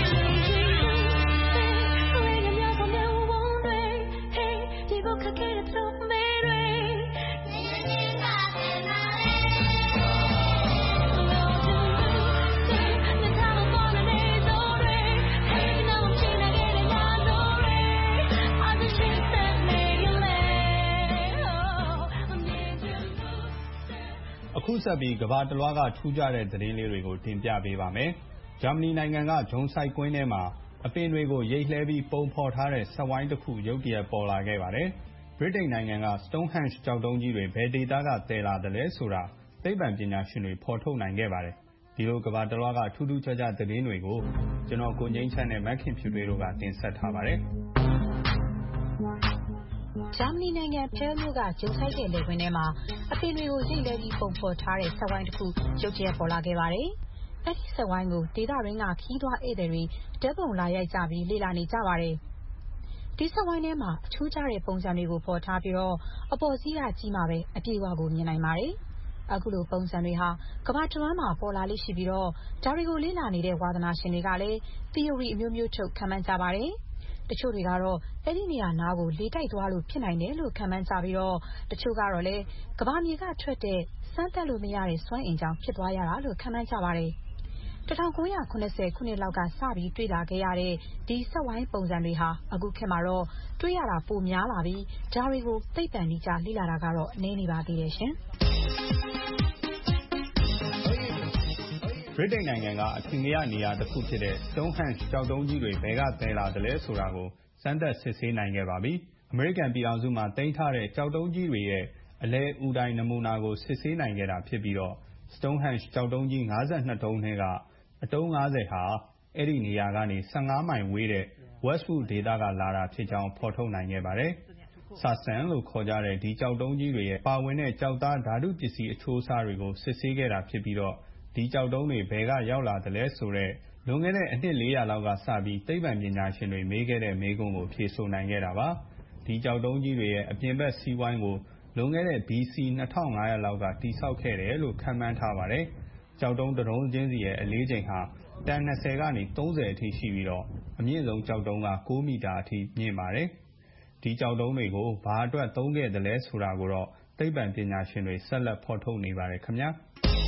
အခုဆက်ပြီးကမ္ဘာတလွှားကထူးခြားတဲ့သတင်းလေးတွေကိုတင်ပြပေးပါမယ်။ဂျာမနီနိုင်ငံကဂျုံဆိုင်ကွင်းထဲမှာအပင်တွေကိုရိတ်လှဲပြီးပုံဖော်ထားတဲ့စက်ဝိုင်းတစ်ခုရုတ်တရက်ပေါ်လာခဲ့ပါတယ်။ဗြိတိန်နိုင်ငံက Stonehenge ကျောက်တုံးကြီးတွေဘယ်ဒေသကတည်လာတယ်လဲဆိုတာသိပ္ပံပညာရှင်တွေဖော်ထုတ်နိုင်ခဲ့ပါတယ်။ဒီလိုကမ္ဘာတလွှားကထူးထူးခြားခြားသတင်းတွေကိုကျွန်တော်ကိုငိမ့်ချမ်းနဲ့မက်ခင်ဖြူတွေတို့ကတင်ဆက်ထားပါတယ်။ဂျာမနီနိုင်ငံဖဲမြို့ကဂျုံဆိုင်တဲ့လေကွင်းထဲမှာအပင်တွေကိုရိတ်လဲပြီးပုံဖော်ထားတဲ့စက်ဝိုင်းတစ်ခုရုတ်တရက်ပေါ်လာခဲ့ပါတယ်။အဲဒီစက်ဝိုင်းကိုဒေသရင်းကခီးသွွားဧည့်သည်တွေဓာတ်ပုံလာရိုက်ကြပြီးလေ့လာနေကြပါတယ်။ဒီစက်ဝိုင်းထဲမှာအထူးခြားတဲ့ပုံစံတွေကိုဖော်ထားပြီးတော့အပေါ်စီးကကြည့်မှပဲအပြည့်အဝကိုမြင်နိုင်ပါတယ်။အခုလိုပုံစံတွေဟာကမ္ဘာတဝန်းမှာပေါ်လာလေးရှိပြီးတော့ဒါတွေကိုလေ့လာနေတဲ့ဝါသနာရှင်တွေကလည်း theory အမျိုးမျိုးထုတ်ခန့်မှန်းကြပါတယ်။တချို့တွေကတော့အဲ့ဒီနေရာနားကိုလေတိုက်သွားလို့ဖြစ်နိုင်တယ်လို့ခန့်မှန်းကြပြီးတော့တချို့ကတော့လည်းကမ္ဘာမြေကထွက်တဲ့စမ်းသပ်လို့မရတဲ့စွမ်းအင်ကြောင့်ဖြစ်သွားရတာလို့ခန့်မှန်းကြပါတယ်။၁၉၇၀ ခုနှစ်လောက်ကစပြီးတွေ့လာခဲ့ရတဲ့ဒီစက်ဝိုင်းပုံစံတွေဟာအခုခေတ်မှာတော့တွေ့ရတာပိုများလာပြီးဒါတွေကိုသိပ္ပံနည်းကျလေ့လာတာကတော့နည်းနေပါသေးတယ်ရှင်။ဗြိတိန်နိုင်ငံကအထင်ကရနေရာတစ်ခုဖြစ်တဲ့ Stonehenge ကျောက်တုံးကြီးတွေဘယ်ကသယ်လာသလဲဆိုတာကိုစမ်းသပ်စစ်ဆေးနိုင်ခဲ့ပါပြီ။အမေရိကန်ပြည်ထောင်စုမှာသိမ်းထားတဲ့ကျောက်တုံးကြီးတွေရဲ့အလဲအူတိုင်နမူနာကိုစစ်ဆေးနိုင်ခဲ့တာဖြစ်ပြီးတော့ Stonehenge ကျောက်တုံးကြီး၅၂တုံးထဲကအတုံး၅၀ဟာအဲ့ဒီနေရာကနေ၁၅မိုင်ဝေးတဲ့ Westwood ဒေသကလာတာဖြစ်ကြောင်းဖော်ထုတ်နိုင်ခဲ့ပါတယ်။ Sarsen လို့ခေါ်ကြတဲ့ဒီကျောက်တုံးကြီးတွေရဲ့ပါဝင်တဲ့ကျောက်သားဓာတုပစ္စည်းအချိုးအစားတွေကိုစစ်ဆေးခဲ့တာဖြစ်ပြီးတော့ဒီကျောက်တုံးတွေဘယ်ကရောက်လာသလဲဆိုတဲ့လွန်ခဲ့တဲ့အနှစ်လေးရာလောက်ကစပြီးသိပ္ပံပညာရှင်တွေမေးခဲ့တဲ့မေးခွန်းကိုဖြေဆိုနိုင်ခဲ့တာပါ။ဒီကျောက်တုံးကြီးတွေရဲ့အပြင်ဘက်စီးဝိုင်းကိုလွန်ခဲ့တဲ့ ဘီ စီ နှစ်ထောင်ငါးရာလောက်ကတည်ဆောက်ခဲ့တယ်လို့ခန့်မှန်းထားပါတယ်။ကျောက်တုံးတစ်တုံးချင်းစီရဲ့အလေးချိန်ဟာတန်၂၀ကနေ၃၀အထိရှိပြီးတော့အမြင့်ဆုံးကျောက်တုံးက၉မီတာအထိမြင့်ပါတယ်။ဒီကျောက်တုံးတွေကိုဘာအတွက်သုံးခဲ့သလဲဆိုတာကိုတော့သိပ္ပံပညာရှင်တွေဆက်လက်ဖော်ထုတ်နေပါတယ်ခင်ဗျာ။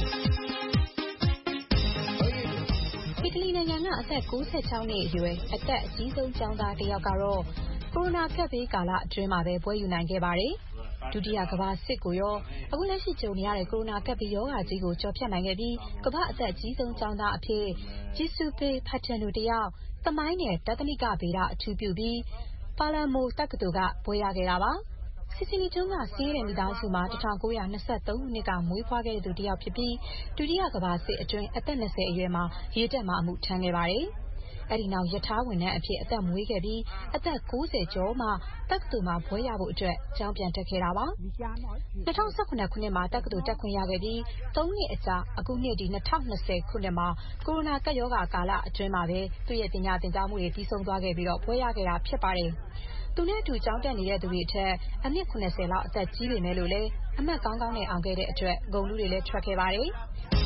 အီတလီနိုင်ငံကအသက်၉၆နှစ်အရွယ်အသက်အကြီးဆုံးကျောင်းသားတစ်ယောက်ကတော့ကိုရိုနာကပ်ဘေးကာလအတွင်းမှာပဲဘွဲ့ယူနိုင်ခဲ့ပါတယ်။ဒုတိယကမ္ဘာစစ်ကိုရောအခုလက်ရှိကြုံနေရတဲ့ကိုရိုနာကပ်ဘေးရောဂါကြီးကိုကျော်ဖြတ်နိုင်ခဲ့ပြီးကမ္ဘာအသက်အကြီးဆုံးကျောင်းသားအဖြစ် Giuseppe Paterno တယောက်သမိုင်းနဲ့တက္ကသိုလ်ဗေဒအထူးပြုပြီးပါလာမိုတက္ကသိုလ်ကဘွဲ့ရခဲ့တာပါ။ စီစီလီကျွန်းကဆင်းရဲတဲ့မိသားစုမှာ၁၉၂၃ခုနှစ်ကမွေးဖွားခဲ့သူတစ်ယောက်ဖြစ်ပြီးဒုတိယကမ္ဘာစစ်အတွင်းအသက်၂၀အရွယ်မှာရေတပ်မှာအမှုထမ်းခဲ့ပါတယ်။အဲဒီနောက်ရထားဝန်ထမ်းအဖြစ်အသက်မွေးခဲ့ပြီးအသက်၉၀ကျော်မှတက္ကသိုလ်မှာဘွဲ့ရဖို့အတွက်ကျောင်းပြန်တက်ခဲ့တာပါ။၂၀၁၇ခုနှစ်မှာတက္ကသိုလ်တက်ခွင့်ရခဲ့ပြီးသုံးနှစ်အကြာအခုနှစ်ဒီ၂၀၂၀ခုနှစ်မှာကိုရိုနာကပ်ရောဂါကာလအတွင်းမှာပဲသူ့ရဲ့ပညာသင်ကြားမှုတွေပြီးဆုံးသွားခဲ့ပြီးတော့ဘွဲ့ရခဲ့တာဖြစ်ပါတယ်။သူနဲ့အတူကျောင်းတက်နေတဲ့သူတွေအထက်အနှစ်၇၀လောက်အသက်ကြီးပေမဲ့လို့လည်းအမှတ်ကောင်းကောင်းနဲ့အောင်ခဲ့တဲ့အတွက်ဂုဏ်ထူးတွေလည်းထွက်ခဲ့ပါတယ်။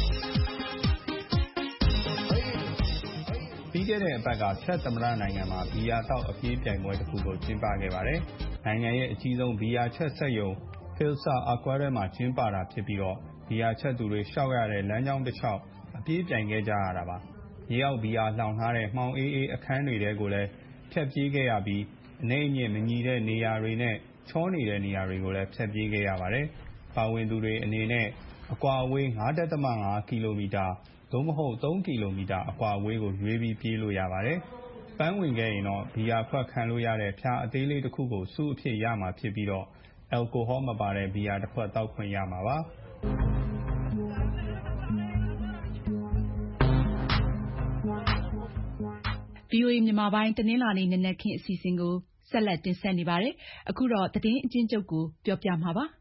ပြီးခဲ့တဲ့အပတ်ကချက်သမ္မတနိုင်ငံမှာဘီယာသောက်အပြေးပြိုင်ပွဲတစ်ခုကိုကျင်းပခဲ့ပါတယ်။နိုင်ငံရဲ့အကြီးဆုံးဘီယာချက်စက်ရုံ Filsa Aquarium မှာကျင်းပတာဖြစ်ပြီးတော့ဘီယာချက်သူတွေရှောက်ရတဲ့လမ်းကြောင်းတစ်လျှောက်အပြေးပြိုင်ခဲ့ကြရတာပါ။ရေအောက်ဘီယာလှောင်ထားတဲ့မှောင်အေးအေးအခန်းတွေထဲကိုလည်းဖြတ်ပြေးခဲ့ရပြီးအနိမ့်အမြင့်မညီတဲ့နေရာတွေနဲ့ချောနေတဲ့နေရာတွေကိုလည်းဖြတ်ပြေးခဲ့ရပါတယ်။ပါဝင်သူတွေအနေနဲ့အကွာအဝေး၅.၅ကီလိုမီတာသို့မဟုတ်၃ကီလိုမီတာအကွာအဝေးကိုရွေးပြီးပြေးလို့ရပါတယ်။ပန်းဝင်ခဲ့ရင်တော့ဘီယာခွက်ခံလို့ရတဲ့ဖျာအသေးလေးတစ်ခုကိုစုအဖြစ်ရမှာဖြစ်ပြီးတော့အယ်ကိုဟောမပါတဲ့ဘီယာတစ်ခွက်တောက်ခွင့်ရမှာပါ။ဗွီအိုအေမြန်မာပိုင်းတနင်္လာနေ့နံနက်ခင်းအစီအစဉ်ကိုဆက်လက်တင်ဆက်နေပါတယ်။အခုတော့သတင်းအကျဉ်းချုပ်ကိုပြောပြမှာပါ။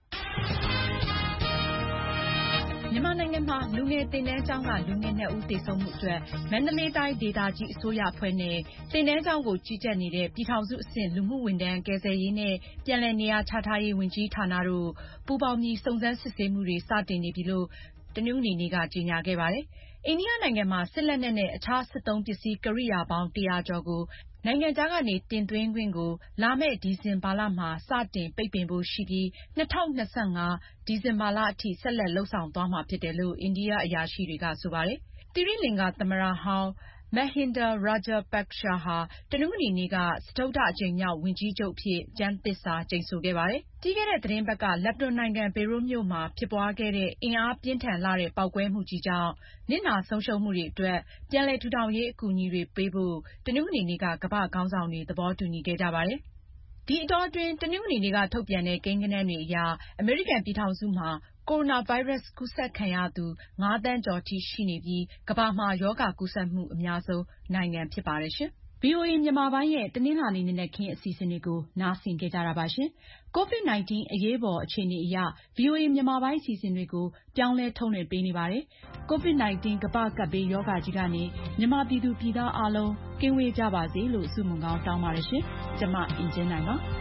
မြန်မာနိုင်ငံမှာလူငယ်သင်တန်းကျောင်းကလူငယ်နှစ်ဦးသေဆုံးမှုအတွက်မန္တလေးတိုင်းဒေသကြီးအစိုးရအဖွဲ့နဲ့သင်တန်းကျောင်းကိုကြီးကြပ်နေတဲ့ပြည်ထောင်စုအဆင့်လူမှုဝန်ထမ်းကယ်ဆယ်ရေးနဲ့ပြန်လည်နေရာချထားရေးဝန်ကြီးဌာနတို့ပူးပေါင်းပြီးစုံစမ်းစစ်ဆေးမှုတွေစတင်နေပြီလို့တနင်္ဂနွေနေ့ကကြေညာခဲ့ပါတယ်။အိန္ဒိယနိုင်ငံမှာစစ်လက်နက်နဲ့အခြားစစ်သုံးပစ္စည်းကိရိယာပေါင်းတရာကျော်ကိုနိုင်ငံခြားကနေတင်သွင်းခွင့်ကိုလာမယ့်ဒီဇင်ဘာလမှာစတင်ပိတ်ပင်ဖို့ရှိပြီး၂၀၂၅ဒီဇင်ဘာလအထိဆက်လက်လုပ်ဆောင်သွားမှာဖြစ်တယ်လို့အိန္ဒိယအရာရှိတွေကဆိုပါတယ်။သီရိလင်္ကာသမ္မတဟောင်းMahinda Rajapaksa ဟာတနင်္ဂနွေနေ့ကစတုတ္ထအကြိမ်မြောက်ဝန်ကြီးချုပ်အဖြစ်ကျမ်းသစ္စာကျိန်ဆိုခဲ့ပါတယ်။ပြီးခဲ့တဲ့သတင်းပတ်ကလက်ဘနွန်နိုင်ငံဘေရွတ်မြို့မှာဖြစ်ပွားခဲ့တဲ့အင်အားပြင်းထန်လှတဲ့ပေါက်ကွဲမှုကြီးကြောင့်နစ်နာဆုံးရှုံးမှုတွေအတွက်ပြန်လည်ထူထောင်ရေးအကူအညီတွေပေးဖို့တနင်္ဂနွေနေ့ကကမ္ဘာ့ခေါင်းဆောင်တွေသဘောတူညီခဲ့ကြပါတယ်။ဒီအတောအတွင်းတနင်္ဂနွေနေ့ကထုတ်ပြန်တဲ့ကိန်းဂဏန်းတွေအရအမေရိကန်ပြည်ထောင်စုမှာကိုရိုနာဗိုင်းရပ်စ်ကူးစက်ခံရသူငါးသန်းကျော်ထိရှိနေပြီးကမ္ဘာမှာရောဂါကူးစက်မှုအများဆုံးနိုင်ငံဖြစ်ပါတယ်ရှင်။ဗွီအိုအေ မြန်မာပိုင်းရဲ့တနင်္လာနေ့နံနက်ခင်းအစီအစဉ်တွေကိုနားဆင်ခဲ့ကြတာပါရှင်။ ကိုဗစ် ၁၉ အရေးပေါ်အခြေအနေအရ ဗွီအိုအေမြန်မာပိုင်းအစီအစဉ်တွေကိုပြောင်းလဲထုတ်လွှင့်ပေးနေပါတယ်။ ကိုဗစ် ၁၉ ကမ္ဘာ့ကပ်ဘေးရောဂါကြီးကနေ မြန်မာပြည်သူပြည်သားအားလုံးကင်းဝေးကြပါစေလို့ဆုမွန်ကောင်းတောင်းပါတယ်ရှင်။ ကျွန်မအင်ကြင်းနိုင်ပါ။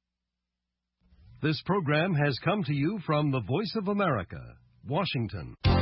This program has come to you from the Voice of America, Washington.